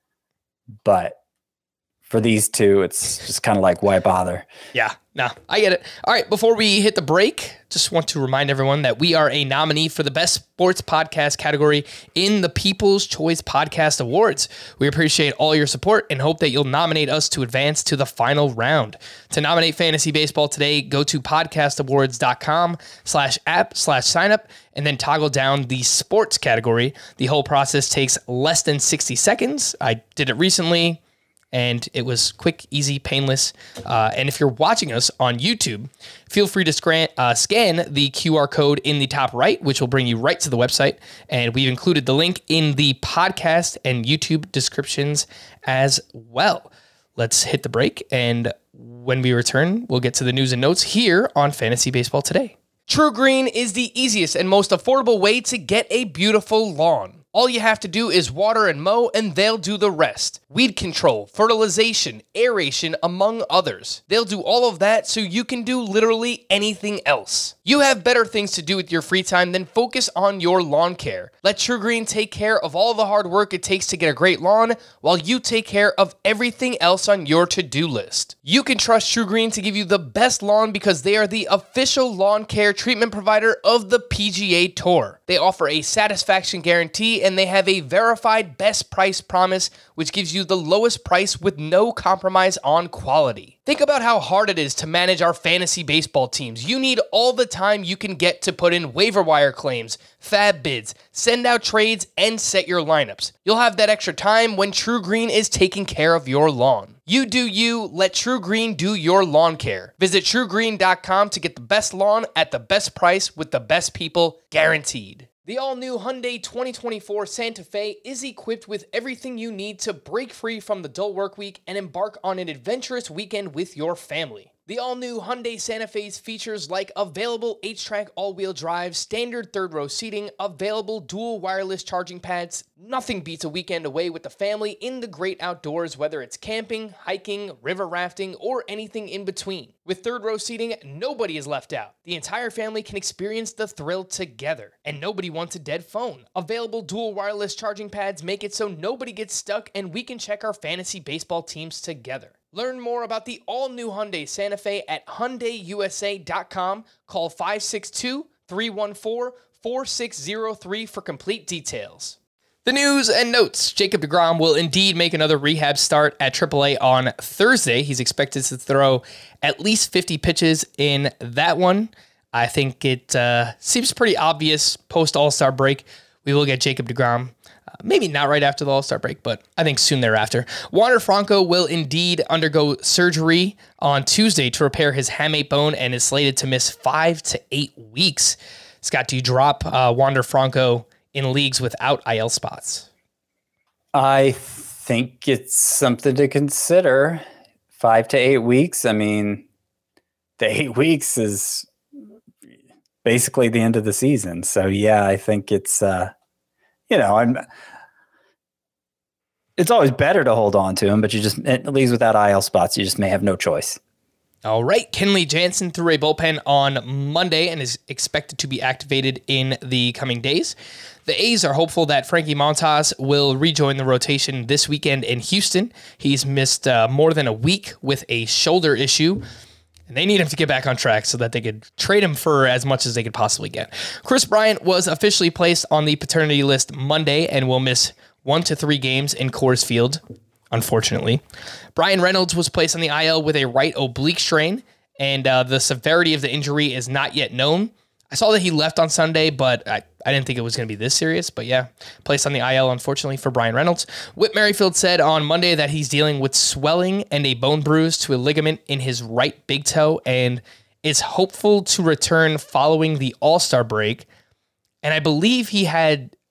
but for these two, it's just kind of like, why bother? Yeah, no, I get it. All right, before we hit the break, just want to remind everyone that we are a nominee for the Best Sports Podcast category in the People's Choice Podcast Awards. We appreciate all your support and hope that you'll nominate us to advance to the final round. To nominate Fantasy Baseball today, go to podcastawards.com slash app slash sign up and then toggle down the sports category. The whole process takes less than sixty seconds. I did it recently, and it was quick, easy, painless. Uh, and if you're watching us on YouTube, feel free to scran, uh, scan the Q R code in the top right, which will bring you right to the website. And we've included the link in the podcast and YouTube descriptions as well. Let's hit the break. And when we return, we'll get to the news and notes here on Fantasy Baseball Today. True Green is the easiest and most affordable way to get a beautiful lawn. All you have to do is water and mow, and they'll do the rest. Weed control, fertilization, aeration, among others. They'll do all of that so you can do literally anything else. You have better things to do with your free time than focus on your lawn care. Let True Green take care of all the hard work it takes to get a great lawn, while you take care of everything else on your to-do list. You can trust True Green to give you the best lawn because they are the official lawn care treatment provider of the P G A Tour. They offer a satisfaction guarantee, and they have a verified best price promise, which gives you the lowest price with no compromise on quality. Think about how hard it is to manage our fantasy baseball teams. You need all the time you can get to put in waiver wire claims, fab bids, send out trades, and set your lineups. You'll have that extra time when True Green is taking care of your lawn. You do you, let True Green do your lawn care. Visit true green dot com to get the best lawn at the best price with the best people, guaranteed. The all-new Hyundai twenty twenty-four Santa Fe is equipped with everything you need to break free from the dull work week and embark on an adventurous weekend with your family. The all-new Hyundai Santa Fe's features like available H-Track all-wheel drive, standard third-row seating, available dual wireless charging pads. Nothing beats a weekend away with the family in the great outdoors, whether it's camping, hiking, river rafting, or anything in between. With third-row seating, nobody is left out. The entire family can experience the thrill together, and nobody wants a dead phone. Available dual wireless charging pads make it so nobody gets stuck, and we can check our fantasy baseball teams together. Learn more about the all-new Hyundai Santa Fe at hyundai u s a dot com. Call five six two, three one four, four six zero three for complete details. The news and notes. Jacob deGrom will indeed make another rehab start at triple A on Thursday. He's expected to throw at least fifty pitches in that one. I think it uh, seems pretty obvious post All-Star break. We will get Jacob deGrom. Uh, maybe not right after the All-Star break, but I think soon thereafter. Wander Franco will indeed undergo surgery on Tuesday to repair his hamate bone and is slated to miss five to eight weeks. Scott, do you drop uh, Wander Franco in leagues without I L spots? I think it's something to consider. Five to eight weeks. I mean, the eight weeks is basically the end of the season. So yeah, I think it's, uh, you know, I'm, it's always better to hold on to him, but you just, at least without I L spots, you just may have no choice. All right. Kenley Jansen threw a bullpen on Monday and is expected to be activated in the coming days. The A's are hopeful that Frankie Montas will rejoin the rotation this weekend in Houston. He's missed uh, more than a week with a shoulder issue, and they need him to get back on track so that they could trade him for as much as they could possibly get. Chris Bryant was officially placed on the paternity list Monday and will miss one to three games in Coors Field, unfortunately. Brian Reynolds was placed on the I L with a right oblique strain, and uh, the severity of the injury is not yet known. I saw that he left on Sunday, but I, I didn't think it was going to be this serious. But yeah, placed on the I L, unfortunately, for Brian Reynolds. Whit Merrifield said on Monday that he's dealing with swelling and a bone bruise to a ligament in his right big toe and is hopeful to return following the All-Star break. And I believe he had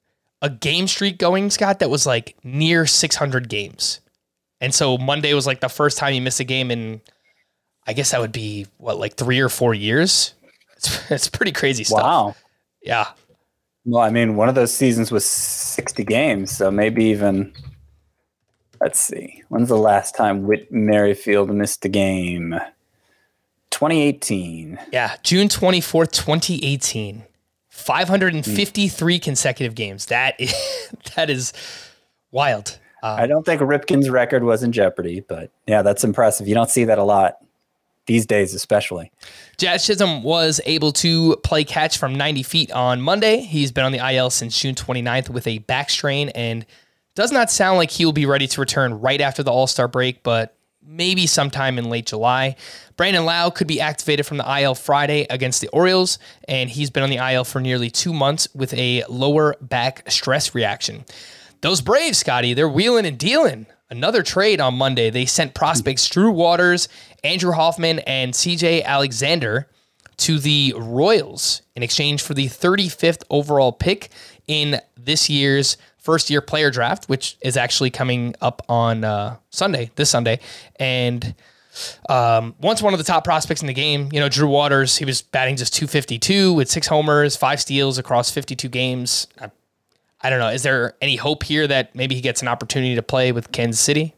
a game streak going, Scott, that was like near six hundred games. And so Monday was like the first time he missed a game in, I guess that would be what, like three or four years. It's, it's pretty crazy stuff. Wow. Yeah. Well, I mean, one of those seasons was sixty games, so maybe even, let's see, when's the last time Whit Merrifield missed a game? twenty eighteen. Yeah, June twenty-fourth, twenty eighteen. five hundred fifty-three mm. consecutive games. That is, that is wild. Um, I don't think Ripken's record was in jeopardy, but yeah, that's impressive. You don't see that a lot these days, especially. Jazz Chisholm was able to play catch from ninety feet on Monday. He's been on the I L since June twenty-ninth with a back strain and does not sound like he will be ready to return right after the All-Star break, but maybe sometime in late July. Brandon Lau could be activated from the I L Friday against the Orioles, and he's been on the I L for nearly two months with a lower back stress reaction. Those Braves, Scotty, they're wheeling and dealing. Another trade on Monday. They sent prospects Drew Waters, Andrew Hoffman, and C J Alexander to the Royals in exchange for the thirty-fifth overall pick in this year's first-year player draft, which is actually coming up on uh, Sunday, this Sunday. And um, once one of the top prospects in the game, you know, Drew Waters, he was batting just two fifty-two with six homers, five steals across fifty-two games. I, I don't know. Is there any hope here that maybe he gets an opportunity to play with Kansas City?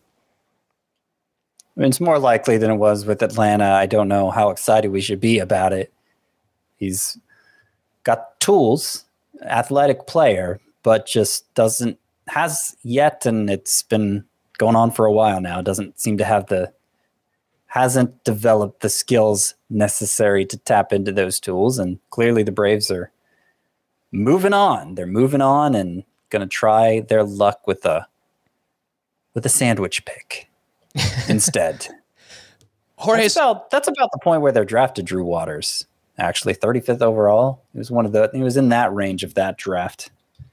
I mean, it's more likely than it was with Atlanta. I don't know how excited we should be about it. He's got tools, athletic player, but just doesn't, has yet, and it's been going on for a while now, doesn't seem to have the, hasn't developed the skills necessary to tap into those tools. And clearly the Braves are moving on. They're moving on and going to try their luck with a, with a sandwich pick instead. Jorge, that's about, that's about the point where they're drafted Drew Waters. Actually, thirty-fifth overall. He was one of the, he was in that range of that draft.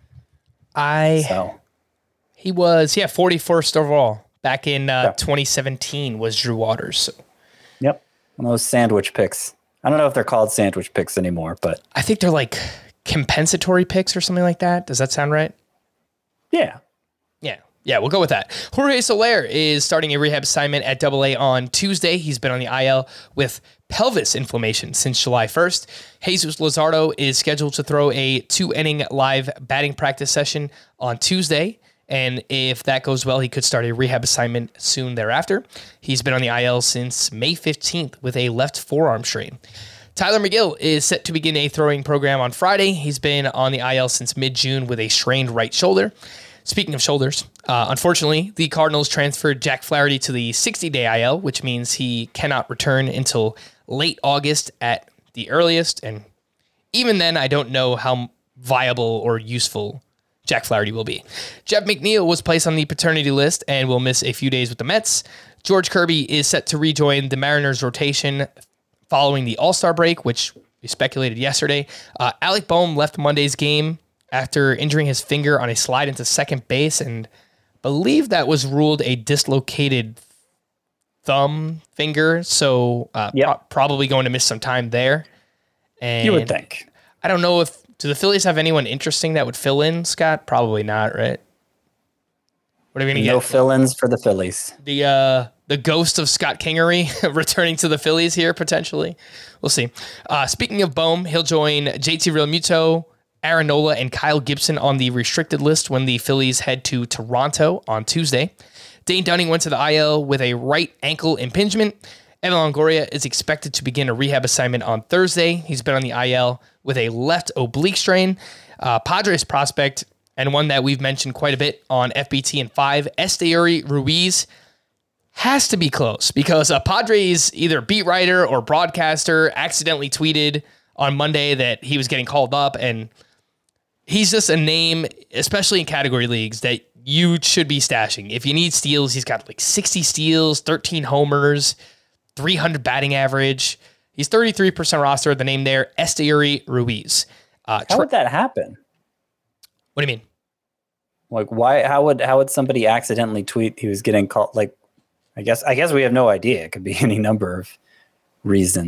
I, so. he was, yeah, forty-first overall back in uh, yeah. twenty seventeen was Drew Waters. So. Yep. One of those sandwich picks. I don't know if they're called sandwich picks anymore, but I think they're like compensatory picks or something like that. Does that sound right? Yeah. Yeah. Yeah, we'll go with that. Jorge Soler is starting a rehab assignment at Double A on Tuesday. He's been on the I L with pelvis inflammation since July first. Jesus Luzardo is scheduled to throw a two-inning live batting practice session on Tuesday, and if that goes well, he could start a rehab assignment soon thereafter. He's been on the I L since May fifteenth with a left forearm strain. Tyler McGill is set to begin a throwing program on Friday. He's been on the I L since mid-June with a strained right shoulder. Speaking of shoulders, uh, unfortunately, the Cardinals transferred Jack Flaherty to the sixty-day I L, which means he cannot return until late August at the earliest. And even then, I don't know how viable or useful Jack Flaherty will be. Jeff McNeil was placed on the paternity list and will miss a few days with the Mets. George Kirby is set to rejoin the Mariners rotation following the All-Star break, which we speculated yesterday. Uh, Alec Boehm left Monday's game after injuring his finger on a slide into second base, and believe that was ruled a dislocated thumb finger, so uh, yep. pro- probably going to miss some time there. And you would think. I don't know if, do the Phillies have anyone interesting that would fill in, Scott? Probably not, right? What are we going to get? No fill-ins for the Phillies. The uh, the ghost of Scott Kingery returning to the Phillies here, potentially. We'll see. Uh, speaking of Boehm, he'll join J T Realmuto, Aaron Nola, and Kyle Gibson on the restricted list when the Phillies head to Toronto on Tuesday. Dane Dunning went to the I L with a right ankle impingement. Evan Longoria is expected to begin a rehab assignment on Thursday. He's been on the I L with a left oblique strain. Uh, Padres prospect, and one that we've mentioned quite a bit on F B T and five, Esteury Ruiz, has to be close because a Padres either beat writer or broadcaster accidentally tweeted on Monday that he was getting called up, and he's just a name, especially in category leagues, that you should be stashing. If you need steals, he's got like sixty steals, thirteen homers, three hundred batting average. He's thirty-three percent roster. The name there, Esteury Ruiz. Uh, how would that happen? What do you mean? Like, why? How would how would somebody accidentally tweet he was getting called? Like, I guess I guess we have no idea. It could be any number of reasons.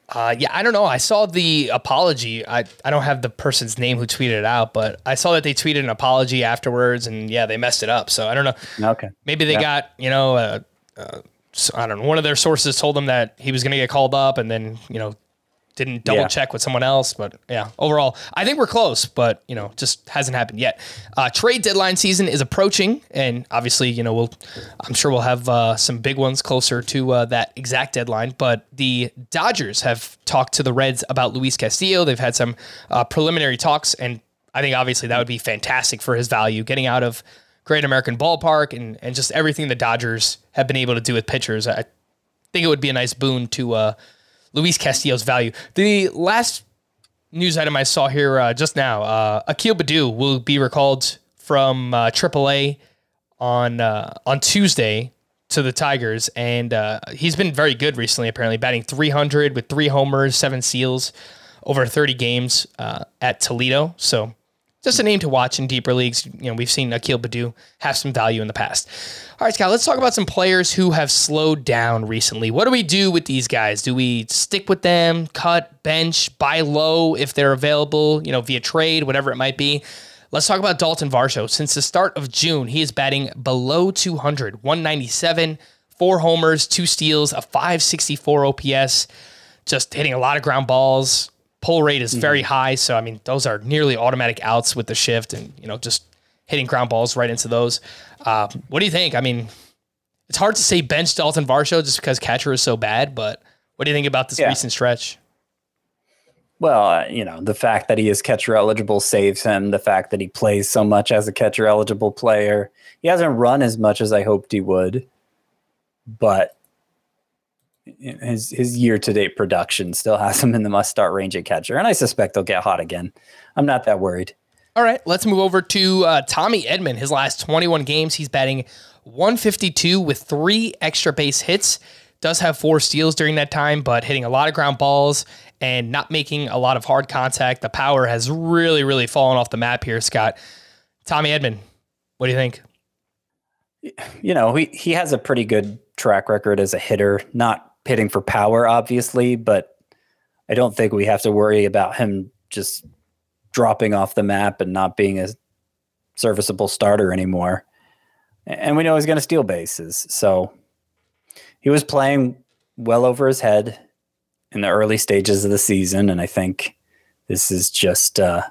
Uh, yeah, I don't know. I saw the apology. I, I don't have the person's name who tweeted it out, but I saw that they tweeted an apology afterwards, and yeah, they messed it up. So I don't know. Okay. Maybe they yeah. got, you know, uh, uh, I don't know. One of their sources told them that he was going to get called up, and then, you know, didn't double yeah. check with someone else. But yeah, overall, I think we're close, but, you know, just hasn't happened yet. Uh, trade deadline season is approaching, and obviously, you know, we'll, I'm sure we'll have uh, some big ones closer to uh, that exact deadline. But the Dodgers have talked to the Reds about Luis Castillo. They've had some uh, preliminary talks, and I think obviously that would be fantastic for his value, getting out of Great American Ballpark and, and just everything the Dodgers have been able to do with pitchers. I think it would be a nice boon to uh, Luis Castillo's value. The last news item I saw here uh, just now, uh, Akil Baddoo will be recalled from uh, triple A on uh, on Tuesday to the Tigers, and uh, he's been very good recently, apparently, batting three hundred with three homers, seven steals over thirty games uh, at Toledo. So just a name to watch in deeper leagues. You know, we've seen Akil Baddoo have some value in the past. All right, Scott, let's talk about some players who have slowed down recently. What do we do with these guys? Do we stick with them, cut, bench, buy low if they're available, you know, via trade, whatever it might be? Let's talk about Dalton Varsho. Since the start of June, he is batting below two hundred, one ninety-seven, four homers, two steals, a five sixty-four O P S, just hitting a lot of ground balls. Pull rate is very mm-hmm. high, so I mean those are nearly automatic outs with the shift, and you know just hitting ground balls right into those. Uh, what do you think? I mean, it's hard to say bench Dalton Varsho just because catcher is so bad, but what do you think about this yeah. recent stretch? Well, uh, you know the fact that he is catcher eligible saves him. The fact that he plays so much as a catcher eligible player, he hasn't run as much as I hoped he would, but his his year-to-date production still has him in the must-start range at catcher, and I suspect he'll get hot again. I'm not that worried. All right, let's move over to uh, Tommy Edman. His last twenty-one games, he's batting one fifty-two with three extra base hits. Does have four steals during that time, but hitting a lot of ground balls and not making a lot of hard contact. The power has really, really fallen off the map here, Scott. Tommy Edman, what do you think? You know, he, he has a pretty good track record as a hitter, not hitting for power, obviously, but I don't think we have to worry about him just dropping off the map and not being a serviceable starter anymore. And we know he's going to steal bases. So he was playing well over his head in the early stages of the season. And I think this is just, uh,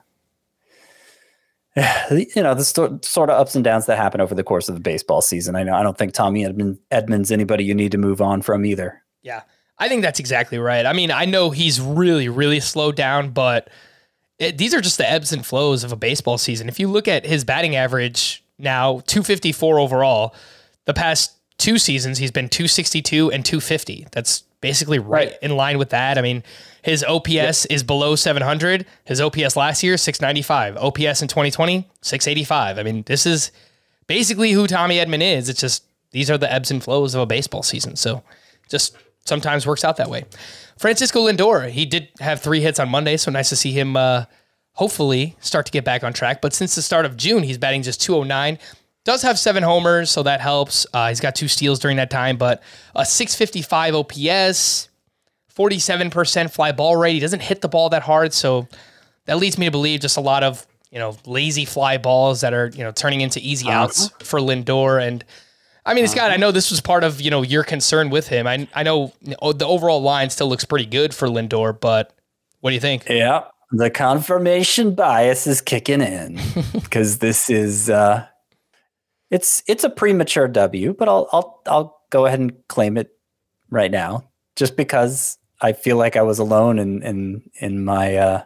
you know, the st- sort of ups and downs that happen over the course of the baseball season. I know I don't think Tommy Edman, Edman's anybody you need to move on from either. Yeah, I think that's exactly right. I mean, I know he's really, really slowed down, but it, these are just the ebbs and flows of a baseball season. If you look at his batting average now, two fifty-four overall, the past two seasons, he's been two sixty-two and two fifty. That's basically right, right. in line with that. I mean, his O P S yep. is below seven hundred. His O P S last year, six ninety-five. O P S in twenty twenty, six eighty-five. I mean, this is basically who Tommy Edman is. It's just these are the ebbs and flows of a baseball season. So just sometimes works out that way. Francisco Lindor, he did have three hits on Monday, so nice to see him uh, hopefully start to get back on track. But since the start of June, he's batting just two oh nine. Does have seven homers, so that helps. Uh, he's got two steals during that time, but a six fifty-five O P S, forty-seven percent fly ball rate. He doesn't hit the ball that hard, so that leads me to believe just a lot of, you know, lazy fly balls that are, you know, turning into easy outs uh-huh. for Lindor. And I mean, Scott, I know this was part of, you know, your concern with him. I I know the overall line still looks pretty good for Lindor, but what do you think? Yeah, the confirmation bias is kicking in because this is uh, it's it's a premature W, but I'll I'll I'll go ahead and claim it right now, just because I feel like I was alone in in in my uh,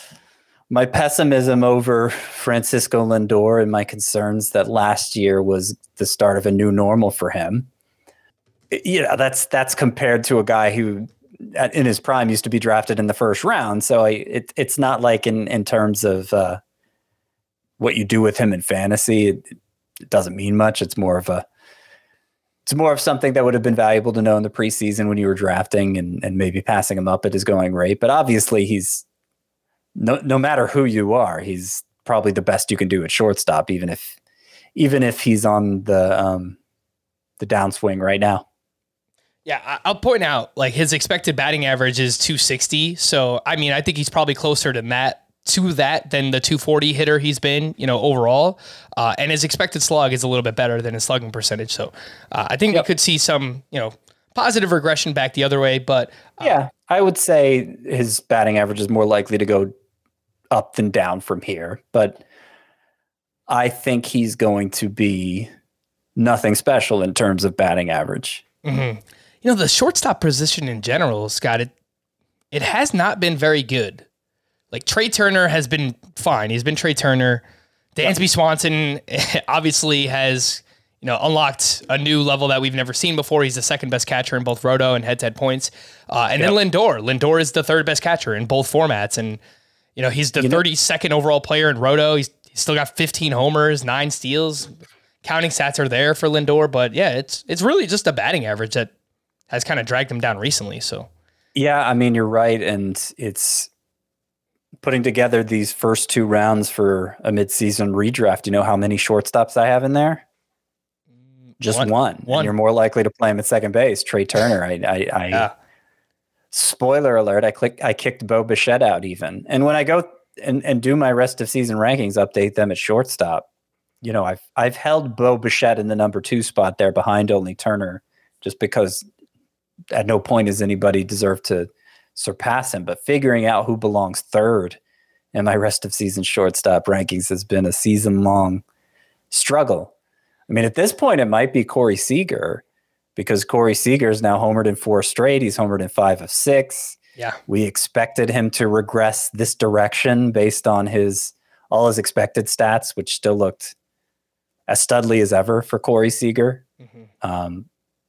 my pessimism over Francisco Lindor and my concerns that last year was the start of a new normal for him. You know, that's that's compared to a guy who in his prime used to be drafted in the first round. So I, it, it's not like in, in terms of uh, what you do with him in fantasy, it, it doesn't mean much. It's more of a, it's more of something that would have been valuable to know in the preseason when you were drafting and, and maybe passing him up at his going rate. But obviously he's no, no matter who you are, he's probably the best you can do at shortstop, even if, even if he's on the, um, the downswing right now. Yeah, I- I'll point out, like, his expected batting average is two sixty. So, I mean, I think he's probably closer to that, to that than the two forty hitter he's been, you know, overall. Uh, and his expected slug is a little bit better than his slugging percentage. So, uh, I think yep. we could see some, you know, positive regression back the other way. But uh, yeah, I would say his batting average is more likely to go up than down from here. But I think he's going to be nothing special in terms of batting average. Mm-hmm. You know, the shortstop position in general, Scott, it, it has not been very good. Like, Trey Turner has been fine. He's been Trey Turner. Dansby yep. Swanson obviously has, you know, unlocked a new level that we've never seen before. He's the second best catcher in both roto and head-to-head points. Uh, and yep. then Lindor. Lindor is the third best catcher in both formats. And, you know, he's the you thirty-second know- overall player in roto. He's, he's still got fifteen homers, nine steals. Counting stats are there for Lindor. But, yeah, it's it's really just a batting average that has kind of dragged him down recently. So, yeah, I mean, you're right. And it's putting together these first two rounds for a midseason redraft. You know how many shortstops I have in there? Just one. One. one. And you're more likely to play him at second base. Trey Turner. I, I, I yeah. Spoiler alert. I click, I kicked Bo Bichette out even. And when I go and, and do my rest of season rankings, update them at shortstop, you know, I've, I've held Bo Bichette in the number two spot there behind only Turner, just because at no point does anybody deserve to surpass him. But figuring out who belongs third in my rest of season shortstop rankings has been a season long struggle. I mean, at this point, it might be Corey Seager, because Corey Seager is now homered in four straight. He's homered in five of six. Yeah, we expected him to regress this direction based on his all his expected stats, which still looked as studly as ever for Corey Seager. Mm-hmm. Um,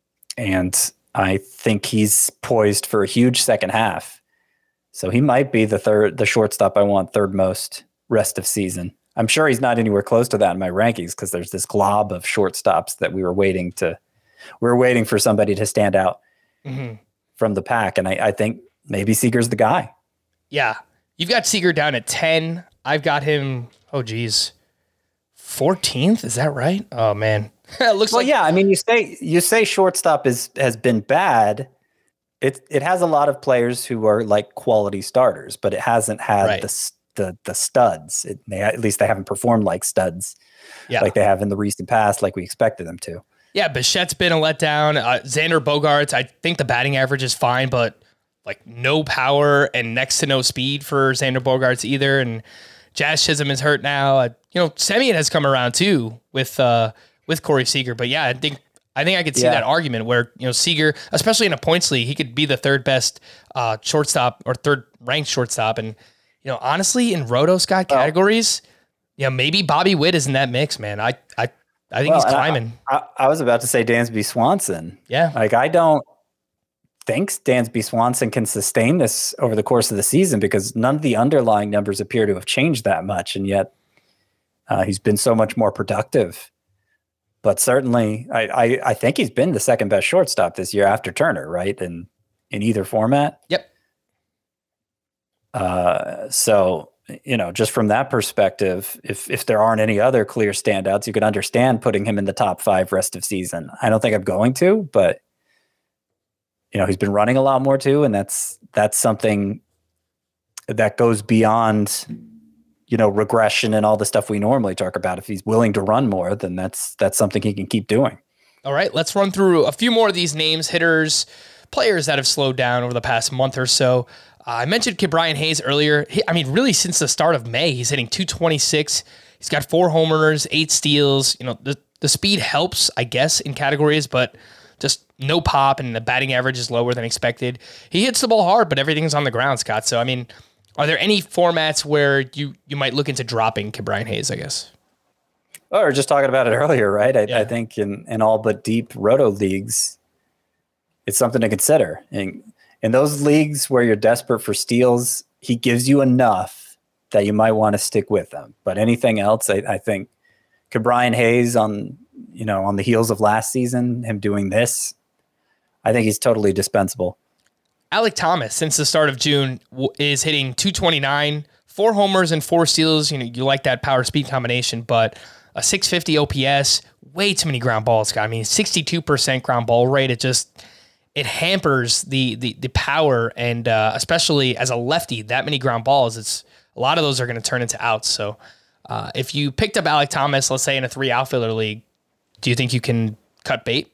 and I think he's poised for a huge second half. So he might be the third, the shortstop I want third most rest of season. I'm sure he's not anywhere close to that in my rankings, because there's this glob of shortstops that we were waiting to, we were waiting for somebody to stand out mm-hmm. from the pack. And I, I think maybe Seager's the guy. Yeah. You've got Seager down at ten. I've got him, oh geez, fourteenth. Is that right? Oh man. It looks well, like yeah. I mean, you say you say shortstop is has been bad. It it has a lot of players who are like quality starters, but it hasn't had right. the the the studs. It, they, at least they haven't performed like studs, yeah. like they have in the recent past, like we expected them to. Yeah, Bichette's been a letdown. Uh, Xander Bogaerts, I think the batting average is fine, but like no power and next to no speed for Xander Bogaerts either. And Jazz Chisholm is hurt now. Uh, you know, Semien has come around too with. Uh, with Corey Seager. But yeah, I think I think I could see yeah. that argument where, you know, Seager, especially in a points league, he could be the third best uh, shortstop or third ranked shortstop. And, you know, honestly, in Roto Scott well, categories, yeah, you know, maybe Bobby Witt is in that mix, man. I I, I think well, he's climbing. I, I, I was about to say Dansby Swanson. Yeah. Like, I don't think Dansby Swanson can sustain this over the course of the season, because none of the underlying numbers appear to have changed that much. And yet uh, he's been so much more productive. But certainly, I, I, I think he's been the second best shortstop this year after Turner, right? In in either format. Yep. Uh, so, you know, just from that perspective, if if there aren't any other clear standouts, you could understand putting him in the top five rest of season. I don't think I'm going to, but you know, he's been running a lot more too, and that's that's something that goes beyond, you know, regression and all the stuff we normally talk about. If he's willing to run more, then that's that's something he can keep doing. All right, let's run through a few more of these names, hitters, players that have slowed down over the past month or so. Uh, I mentioned Ke'Bryan Hayes earlier. He, I mean, really, since the start of May, he's hitting two twenty-six. He's got four homers, eight steals. You know, the, the speed helps, I guess, in categories, but just no pop, and the batting average is lower than expected. He hits the ball hard, but everything's on the ground, Scott. So, I mean, are there any formats where you, you might look into dropping Ke'Bryan Hayes, I guess? Oh, we were just talking about it earlier, right? I, yeah. I think in, in all but deep roto leagues, it's something to consider. In, in those leagues where you're desperate for steals, he gives you enough that you might want to stick with him. But anything else, I, I think Ke'Bryan Hayes on, you know, on the heels of last season, him doing this, I think he's totally dispensable. Alek Thomas, since the start of June, is hitting two twenty-nine, four homers and four steals. You know, you like that power speed combination, but a six fifty O P S, way too many ground balls, Scott. I mean, sixty-two percent ground ball rate. It just, it hampers the the the power, and uh, especially as a lefty, that many ground balls, it's a lot of those are going to turn into outs. So uh, if you picked up Alek Thomas, let's say in a three outfielder league, do you think you can cut bait?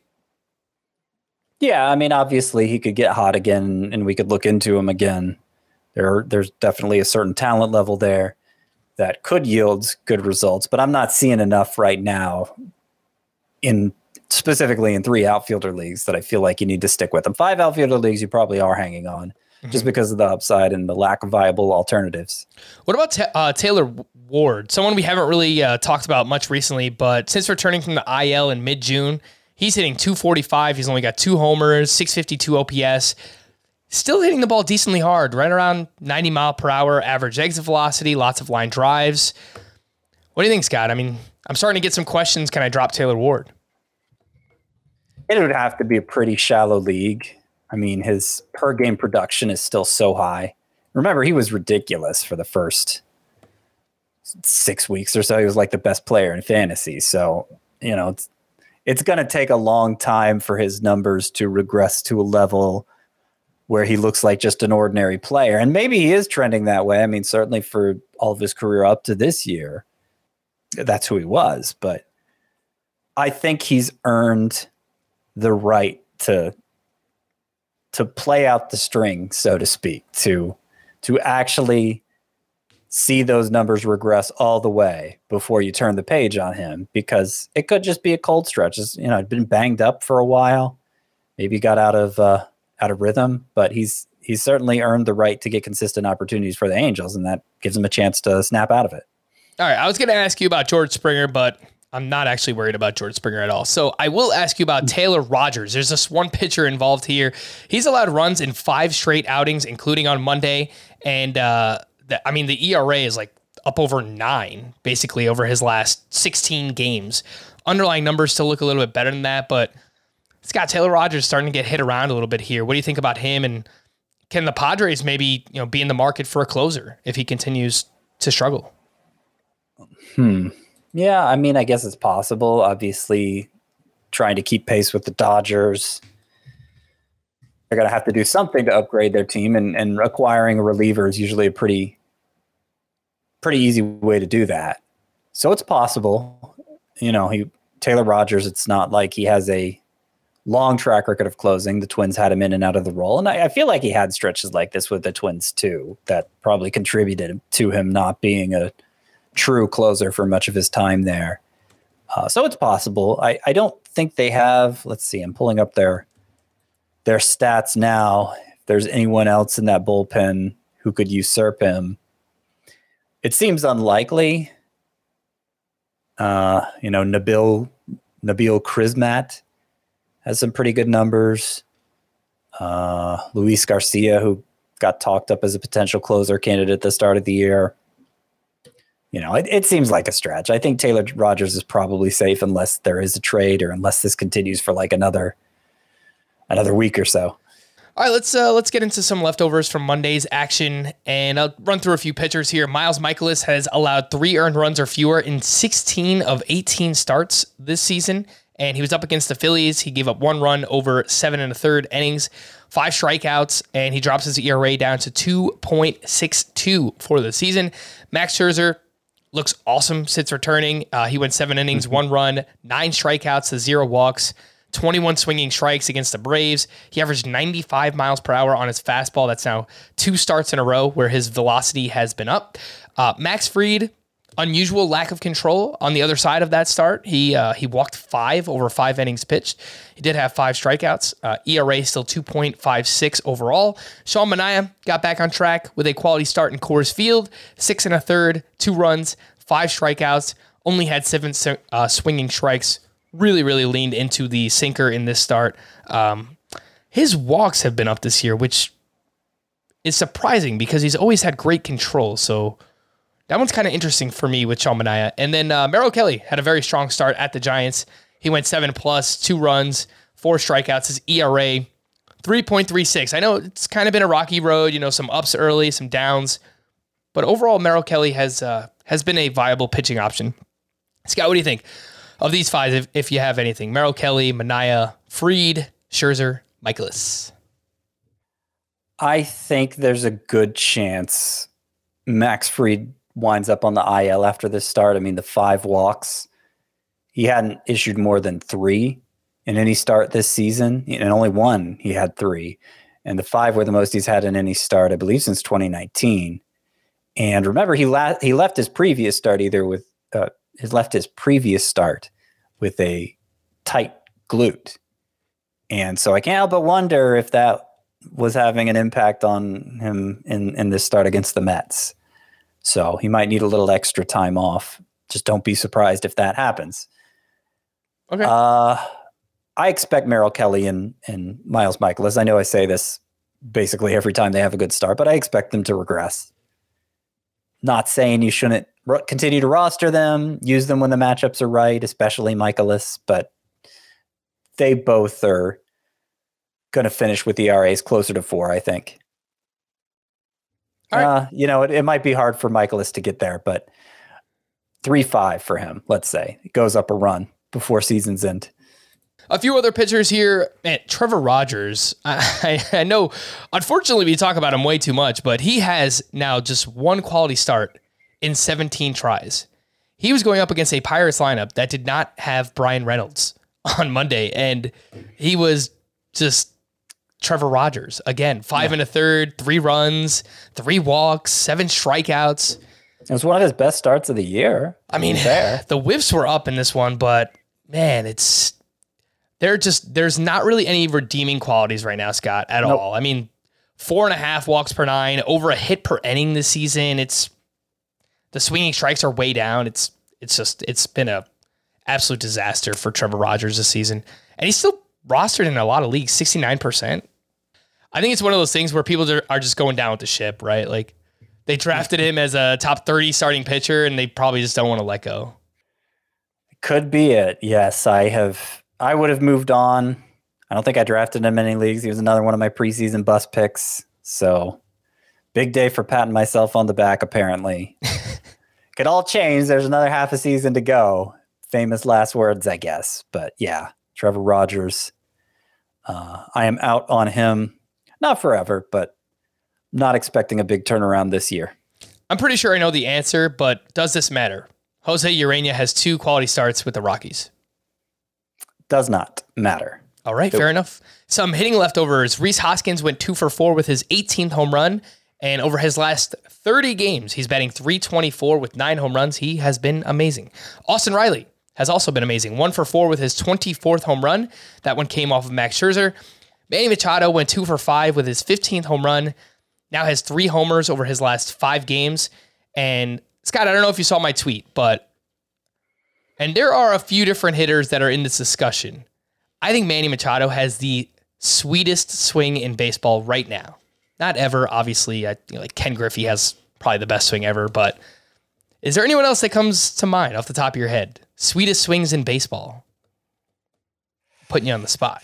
Yeah, I mean, obviously he could get hot again, and we could look into him again. There, there's definitely a certain talent level there that could yield good results, but I'm not seeing enough right now in specifically in three outfielder leagues that I feel like you need to stick with them. Five outfielder leagues you probably are hanging on mm-hmm. just because of the upside and the lack of viable alternatives. What about ta- uh, Taylor Ward? Someone we haven't really uh, talked about much recently, but since returning from the I L in mid-June, he's hitting two forty-five. He's only got two homers, six fifty-two O P S. Still hitting the ball decently hard, right around ninety mile per hour average exit velocity, lots of line drives. What do you think, Scott? I mean, I'm starting to get some questions. Can I drop Taylor Ward? It would have to be a pretty shallow league. I mean, his per game production is still so high. Remember, he was ridiculous for the first six weeks or so. He was like the best player in fantasy. So, you know, it's, it's going to take a long time for his numbers to regress to a level where he looks like just an ordinary player. And maybe he is trending that way. I mean, certainly for all of his career up to this year, that's who he was. But I think he's earned the right to to play out the string, so to speak, to to actually see those numbers regress all the way before you turn the page on him, because it could just be a cold stretch. It's, you know, he'd been banged up for a while, maybe got out of uh, out of rhythm, but he's he's certainly earned the right to get consistent opportunities for the Angels, and that gives him a chance to snap out of it. All right, I was going to ask you about George Springer, but I'm not actually worried about George Springer at all. So I will ask you about Taylor Rogers. There's this one pitcher involved here. He's allowed runs in five straight outings, including on Monday. And uh, the, I mean, the E R A is like up over nine, basically, over his last sixteen games. Underlying numbers still look a little bit better than that, but Scott, Taylor Rogers starting to get hit around a little bit here. What do you think about him? And can the Padres maybe, you know, be in the market for a closer if he continues to struggle? Hmm. Yeah, I mean, I guess it's possible. Obviously, trying to keep pace with the Dodgers, they're going to have to do something to upgrade their team, and, and acquiring a reliever is usually a pretty, pretty easy way to do that. So it's possible. You know, he Taylor Rogers, it's not like he has a long track record of closing. The Twins had him in and out of the role, and I, I feel like he had stretches like this with the Twins too that probably contributed to him not being a true closer for much of his time there. Uh, so it's possible. I, I don't think they have, let's see, I'm pulling up their their stats now. If there's anyone else in that bullpen who could usurp him, it seems unlikely. Uh, you know, Nabil Nabil Crismat has some pretty good numbers. Uh, Luis Garcia, who got talked up as a potential closer candidate at the start of the year. You know, it, it seems like a stretch. I think Taylor Rogers is probably safe unless there is a trade, or unless this continues for like another another week or so. All right, let's uh, let's get into some leftovers from Monday's action, and I'll run through a few pitchers here. Miles Mikolas has allowed three earned runs or fewer in sixteen of eighteen starts this season, and he was up against the Phillies. He gave up one run over seven and a third innings, five strikeouts, and he drops his E R A down to two point six two for the season. Max Scherzer looks awesome since returning. Uh, he went seven innings, one run, nine strikeouts to zero walks, twenty-one swinging strikes against the Braves. He averaged ninety-five miles per hour on his fastball. That's now two starts in a row where his velocity has been up. Uh, Max Fried, unusual lack of control on the other side of that start. He uh, he walked five over five innings pitched. He did have five strikeouts. Uh, E R A still two point five six overall. Sean Manaea got back on track with a quality start in Coors Field. Six and a third, two runs, five strikeouts. Only had seven uh, swinging strikes. Really, really leaned into the sinker in this start. Um, his walks have been up this year, which is surprising because he's always had great control. So that one's kind of interesting for me with Sean Manaea. And then uh, Merrill Kelly had a very strong start at the Giants. He went seven plus, two runs, four strikeouts. His E R A, three point three six. I know it's kind of been a rocky road, you know, some ups early, some downs. But overall, Merrill Kelly has uh, has been a viable pitching option. Scott, what do you think of these five, if, if you have anything? Merrill Kelly, Manaea, Fried, Scherzer, Michaelis. I think there's a good chance Max Fried winds up on the I L after this start. I mean, the five walks, he hadn't issued more than three in any start this season, and only one he had three. And the five were the most he's had in any start, I believe, since twenty nineteen. And remember, he la- he left his previous start either with uh, he left his previous start with a tight glute, and so I can't help but wonder if that was having an impact on him in in this start against the Mets. So he might need a little extra time off. Just don't be surprised if that happens. Okay. Uh, I expect Merrill Kelly and, and Miles Michaelis. I know I say this basically every time they have a good start, but I expect them to regress. Not saying you shouldn't ro- continue to roster them, use them when the matchups are right, especially Michaelis, but they both are going to finish with E R As closer to four, I think. All right. Uh, you know, it, it might be hard for Michaelis to get there, but three five for him, let's say. It goes up a run before season's end. A few other pitchers here. Man, Trevor Rogers. I, I, I know, unfortunately, we talk about him way too much, but he has now just one quality start in seventeen tries. He was going up against a Pirates lineup that did not have Brian Reynolds on Monday, and he was just Trevor Rogers. Again, five yeah. and a third, three runs, three walks, seven strikeouts. It was one of his best starts of the year. I mean, the whiffs were up in this one, but man, it's they're just there's not really any redeeming qualities right now, Scott, at nope. all. I mean, four and a half walks per nine, over a hit per inning this season. It's the swinging strikes are way down. It's it's just it's been a absolute disaster for Trevor Rogers this season, and he's still rostered in a lot of leagues, sixty-nine percent. I think it's one of those things where people are just going down with the ship, right? Like they drafted him as a top thirty starting pitcher, and they probably just don't want to let go. Could be it. Yes, I have. I would have moved on. I don't think I drafted him in any leagues. He was another one of my preseason bust picks. So big day for patting myself on the back, apparently. Could all change. There's another half a season to go. Famous last words, I guess. But yeah, Trevor Rogers. Uh, I am out on him. Not forever, but not expecting a big turnaround this year. I'm pretty sure I know the answer, but does this matter? Jose Urena has two quality starts with the Rockies. Does not matter. All right, nope. Fair enough. Some hitting leftovers. Rhys Hoskins went two for four with his eighteenth home run, and over his last thirty games, he's batting three twenty-four with nine home runs. He has been amazing. Austin Riley has also been amazing. One for four with his twenty-fourth home run. That one came off of Max Scherzer. Manny Machado went two for five with his fifteenth home run. Now has three homers over his last five games. And Scott, I don't know if you saw my tweet, but, and there are a few different hitters that are in this discussion. I think Manny Machado has the sweetest swing in baseball right now. Not ever, obviously. I, you know, like Ken Griffey has probably the best swing ever, but is there anyone else that comes to mind off the top of your head? Sweetest swings in baseball. Putting you on the spot.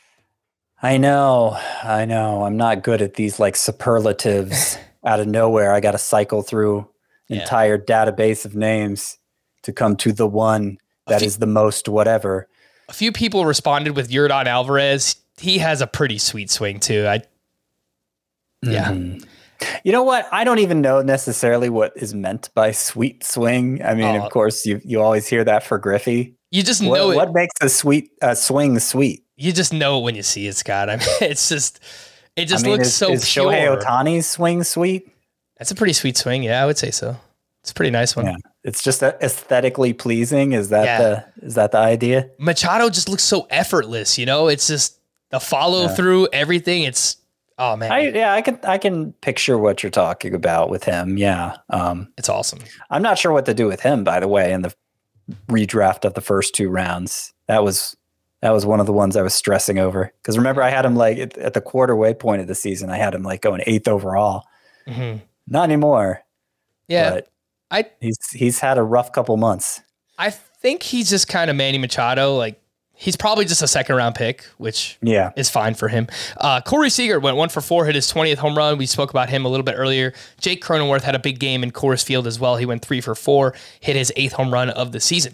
I know, I know. I'm not good at these like superlatives out of nowhere. I got to cycle through an yeah. entire database of names to come to the one that few, is the most whatever. A few people responded with Yordan Alvarez. He has a pretty sweet swing too. I, yeah. Mm-hmm. You know what? I don't even know necessarily what is meant by sweet swing. I mean, oh. of course, you you always hear that for Griffey. You just what, know it. What makes a sweet uh, swing sweet? You just know it when you see it, Scott. I mean, it's just, it just I mean, looks is, so is pure. Is Shohei Ohtani's swing sweet? That's a pretty sweet swing. Yeah, I would say so. It's a pretty nice one. Yeah. It's just aesthetically pleasing. Is that yeah. the is that the idea? Machado just looks so effortless. You know, it's just the follow yeah. through everything. It's oh man. I, yeah, I can I can picture what you're talking about with him. Yeah, um, it's awesome. I'm not sure what to do with him, by the way, in the redraft of the first two rounds. That was. That was one of the ones I was stressing over. Because remember, I had him like at, at the quarter way point of the season, I had him like going eighth overall. Mm-hmm. Not anymore. Yeah. But I he's he's had a rough couple months. I think he's just kind of Manny Machado. Like he's probably just a second round pick, which yeah. is fine for him. Uh, Corey Seager went one for four, hit his twentieth home run. We spoke about him a little bit earlier. Jake Cronenworth had a big game in Coors Field as well. He went three for four, hit his eighth home run of the season.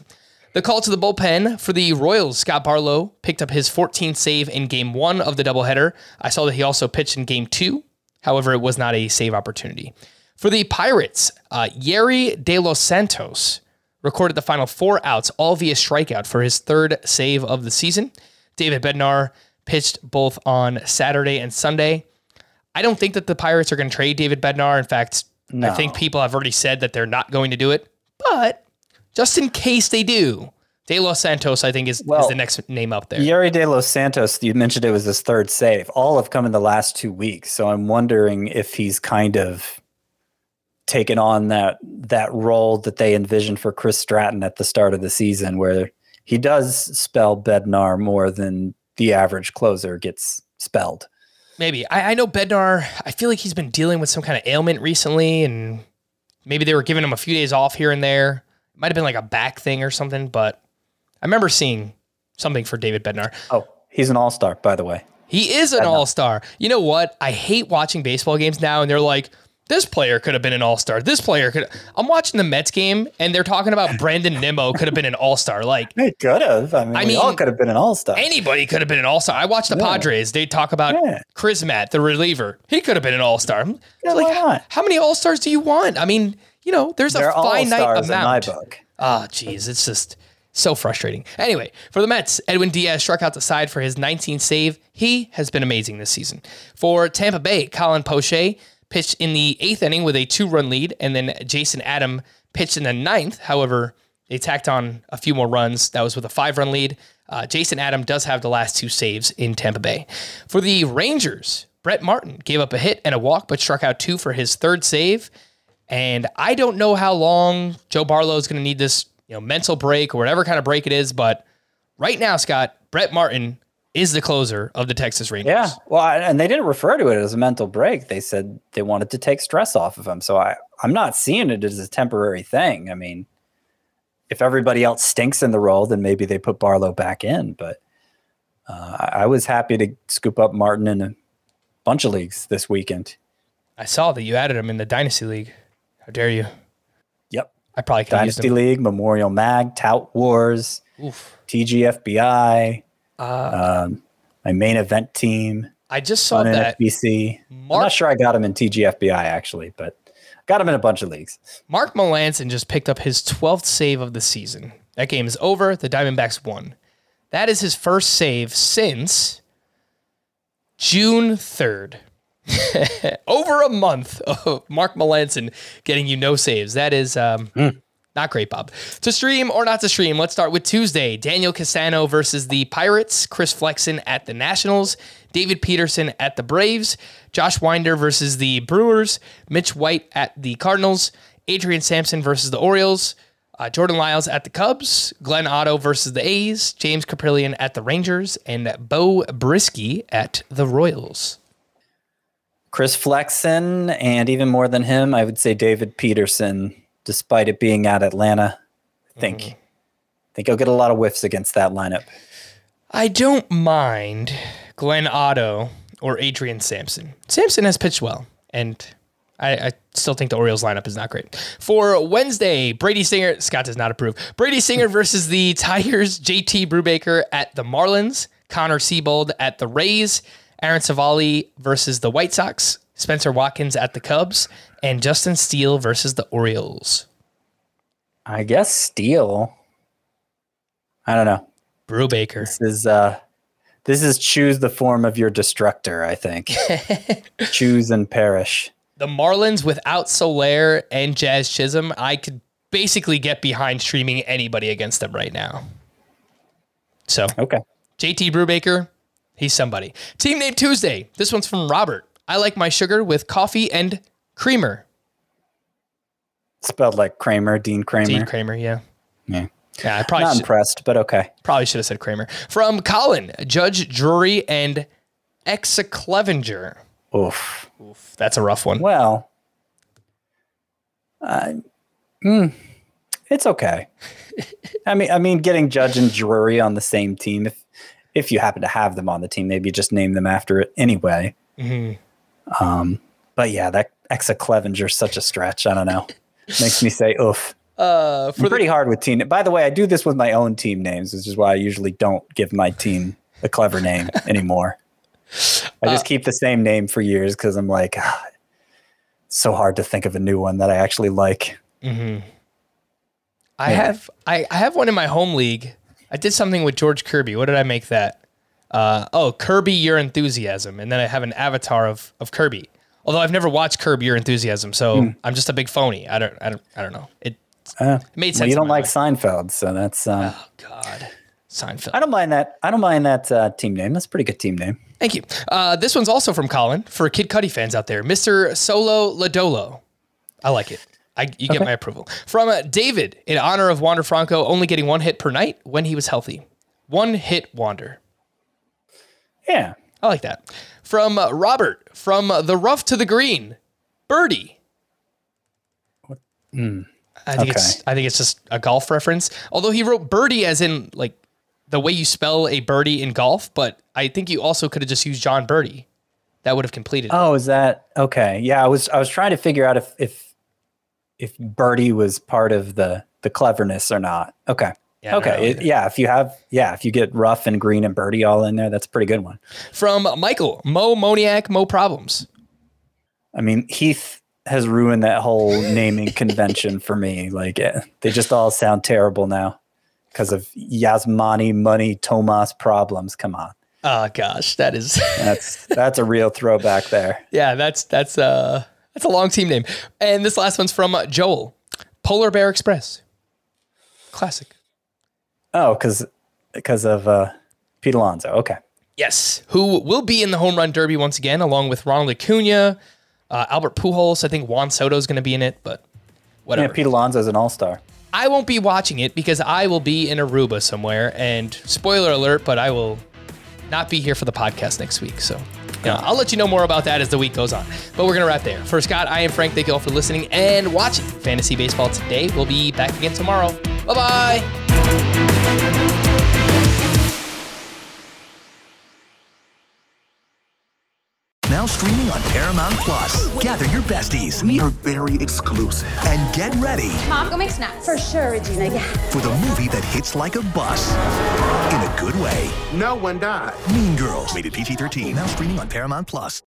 The call to the bullpen for the Royals, Scott Barlow picked up his fourteenth save in game one of the doubleheader. I saw that he also pitched in game two. However, it was not a save opportunity. For the Pirates, uh, Yerry De Los Santos recorded the final four outs, all via strikeout for his third save of the season. David Bednar pitched both on Saturday and Sunday. I don't think that the Pirates are going to trade David Bednar. In fact, no. I think people have already said that they're not going to do it. But just in case they do, De Los Santos, I think, is, well, is the next name up there. Yerry De Los Santos, you mentioned it was his third save. All have come in the last two weeks. So I'm wondering if he's kind of taken on that that role that they envisioned for Chris Stratton at the start of the season, where he does spell Bednar more than the average closer gets spelled. Maybe. I, I know Bednar, I feel like he's been dealing with some kind of ailment recently, and maybe they were giving him a few days off here and there. It might have been like a back thing or something, but I remember seeing something for David Bednar. Oh, he's an all-star, by the way. He is an all-star. You know what? I hate watching baseball games now, and they're like, this player could have been an all-star. This player could. I'm watching the Mets game, and they're talking about Brandon Nimmo could have been an all-star. Like, they could have. I mean, I we mean, all could have been an all-star. Anybody could have been an all-star. I watched the yeah. Padres. They talk about yeah. Chris Matt, the reliever. He could have been an all-star. Yeah, like, why not? How many all-stars do you want? I mean, you know, there's They're a finite amount. In my book. Oh, geez, it's just so frustrating. Anyway, for the Mets, Edwin Diaz struck out the side for his nineteenth save. He has been amazing this season. For Tampa Bay, Colin Poche pitched in the eighth inning with a two-run lead, and then Jason Adam pitched in the ninth. However, they tacked on a few more runs. That was with a five-run lead. Uh, Jason Adam does have the last two saves in Tampa Bay. For the Rangers, Brett Martin gave up a hit and a walk, but struck out two for his third save. And I don't know how long Joe Barlow is going to need this, you know, mental break or whatever kind of break it is, but right now, Scott, Brett Martin is the closer of the Texas Rangers. Yeah, well, and they didn't refer to it as a mental break. They said they wanted to take stress off of him. So I, I'm not seeing it as a temporary thing. I mean, if everybody else stinks in the role, then maybe they put Barlow back in. But uh, I was happy to scoop up Martin in a bunch of leagues this weekend. I saw that you added him in the Dynasty League. How dare you? Yep. I probably could Dynasty use League, Memorial Mag, Tout Wars, Oof. T G F B I. Uh, um, my main event team. I just saw on that. N F B C. Mark, I'm not sure I got him in T G F B I actually, but got him in a bunch of leagues. Mark Melancon just picked up his twelfth save of the season. That game is over. The Diamondbacks won. That is his first save since June third. Over a month of Mark Melancon getting you no saves. That is um, mm. not great, Bob. To stream or not to stream, let's start with Tuesday. Daniel Castano versus the Pirates. Chris Flexen at the Nationals. David Peterson at the Braves. Josh Winder versus the Brewers. Mitch White at the Cardinals. Adrian Sampson versus the Orioles. Uh, Jordan Lyles at the Cubs. Glenn Otto versus the A's. James Caprillion at the Rangers. And Bo Brisky at the Royals. Chris Flexen, and even more than him, I would say David Peterson, despite it being at Atlanta. I think, mm. I think he'll get a lot of whiffs against that lineup. I don't mind Glenn Otto or Adrian Sampson. Sampson has pitched well, and I, I still think the Orioles lineup is not great. For Wednesday, Brady Singer, Scott does not approve. Brady Singer versus the Tigers, J T Brubaker at the Marlins, Connor Siebold at the Rays, Aaron Savali versus the White Sox, Spencer Watkins at the Cubs, and Justin Steele versus the Orioles. I guess Steele. I don't know. Brubaker. This is uh, this is choose the form of your destructor, I think. Choose and perish. The Marlins without Soler and Jazz Chisholm, I could basically get behind streaming anybody against them right now. So, okay. J T Brubaker. He's somebody. Team Name Tuesday. This one's from Robert. I like my sugar with coffee and creamer. Spelled like Kramer, Dean Kramer. Dean Kramer, yeah. Yeah. Yeah, I probably Not should, impressed, but okay. Probably should have said Kramer. From Colin, Judge Drury and Exa Clevenger. Oof. Oof. That's a rough one. Well, uh, mm, it's okay. I mean, I mean, getting Judge and Drury on the same team, if if you happen to have them on the team, maybe just name them after it anyway. Mm-hmm. Um, but yeah, that Exa Clevenger's such a stretch. I don't know. Makes me say oof. Uh, for I'm pretty the, hard with team. By the way, I do this with my own team names, which is why I usually don't give my team a clever name anymore. I just uh, keep the same name for years because I'm like, ah, it's so hard to think of a new one that I actually like. Mm-hmm. I yeah. have I, I have one in my home league. I did something with George Kirby. What did I make that? Uh, oh, Kirby Your Enthusiasm, and then I have an avatar of of Kirby. Although I've never watched Curb Your Enthusiasm, so hmm. I'm just a big phony. I don't I don't I don't know. It. Uh, it made sense. Well, you don't like mind. Seinfeld, so that's. Um, oh God, Seinfeld. I don't mind that. I don't mind that uh, team name. That's a pretty good team name. Thank you. Uh, this one's also from Colin for Kid Cudi fans out there, Mister Solo Ladolo. I like it. I you get okay. my approval. From uh, David, in honor of Wander Franco only getting one hit per night when he was healthy. One hit Wander. Yeah, I like that. From uh, Robert, from uh, the rough to the green, Birdie. Mm. I think okay. it's I think it's just a golf reference. Although he wrote birdie as in like the way you spell a birdie in golf, but I think you also could have just used John Birdie. That would have completed Oh, it. is that okay? Yeah, I was I was trying to figure out if if if birdie was part of the the cleverness or not. Okay. Yeah, okay. It, yeah, if you have yeah, if you get rough and green and birdie all in there, that's a pretty good one. From Michael, Mo Moniac, Mo Problems. I mean, Heath has ruined that whole naming convention for me. Like it, they just all sound terrible now because of Yasmani Money Tomas Problems. Come on. Oh gosh, that is that's that's a real throwback there. Yeah, that's that's uh that's a long team name. And this last one's from uh, Joel, Polar Bear Express. Classic. Oh, because because of uh, Pete Alonso. Okay. Yes, who will be in the home run derby once again, along with Ronald Acuna. Uh, Albert Pujols, I think Juan Soto is going to be in it, but whatever. Yeah, Pete Alonso's an all-star. I won't be watching it because I will be in Aruba somewhere, and spoiler alert, but I will not be here for the podcast next week. So you know, I'll let you know more about that as the week goes on. But we're going to wrap there. For Scott, I am Frank. Thank you all for listening and watching Fantasy Baseball today. We'll be back again tomorrow. Bye-bye. Now streaming on Paramount Plus. Gather your besties. We are very exclusive. And get ready. Mom, go make snacks. For sure, Regina, yeah. For the movie that hits like a bus. In a good way. No one died. Mean Girls. Rated P G thirteen. Now streaming on Paramount Plus.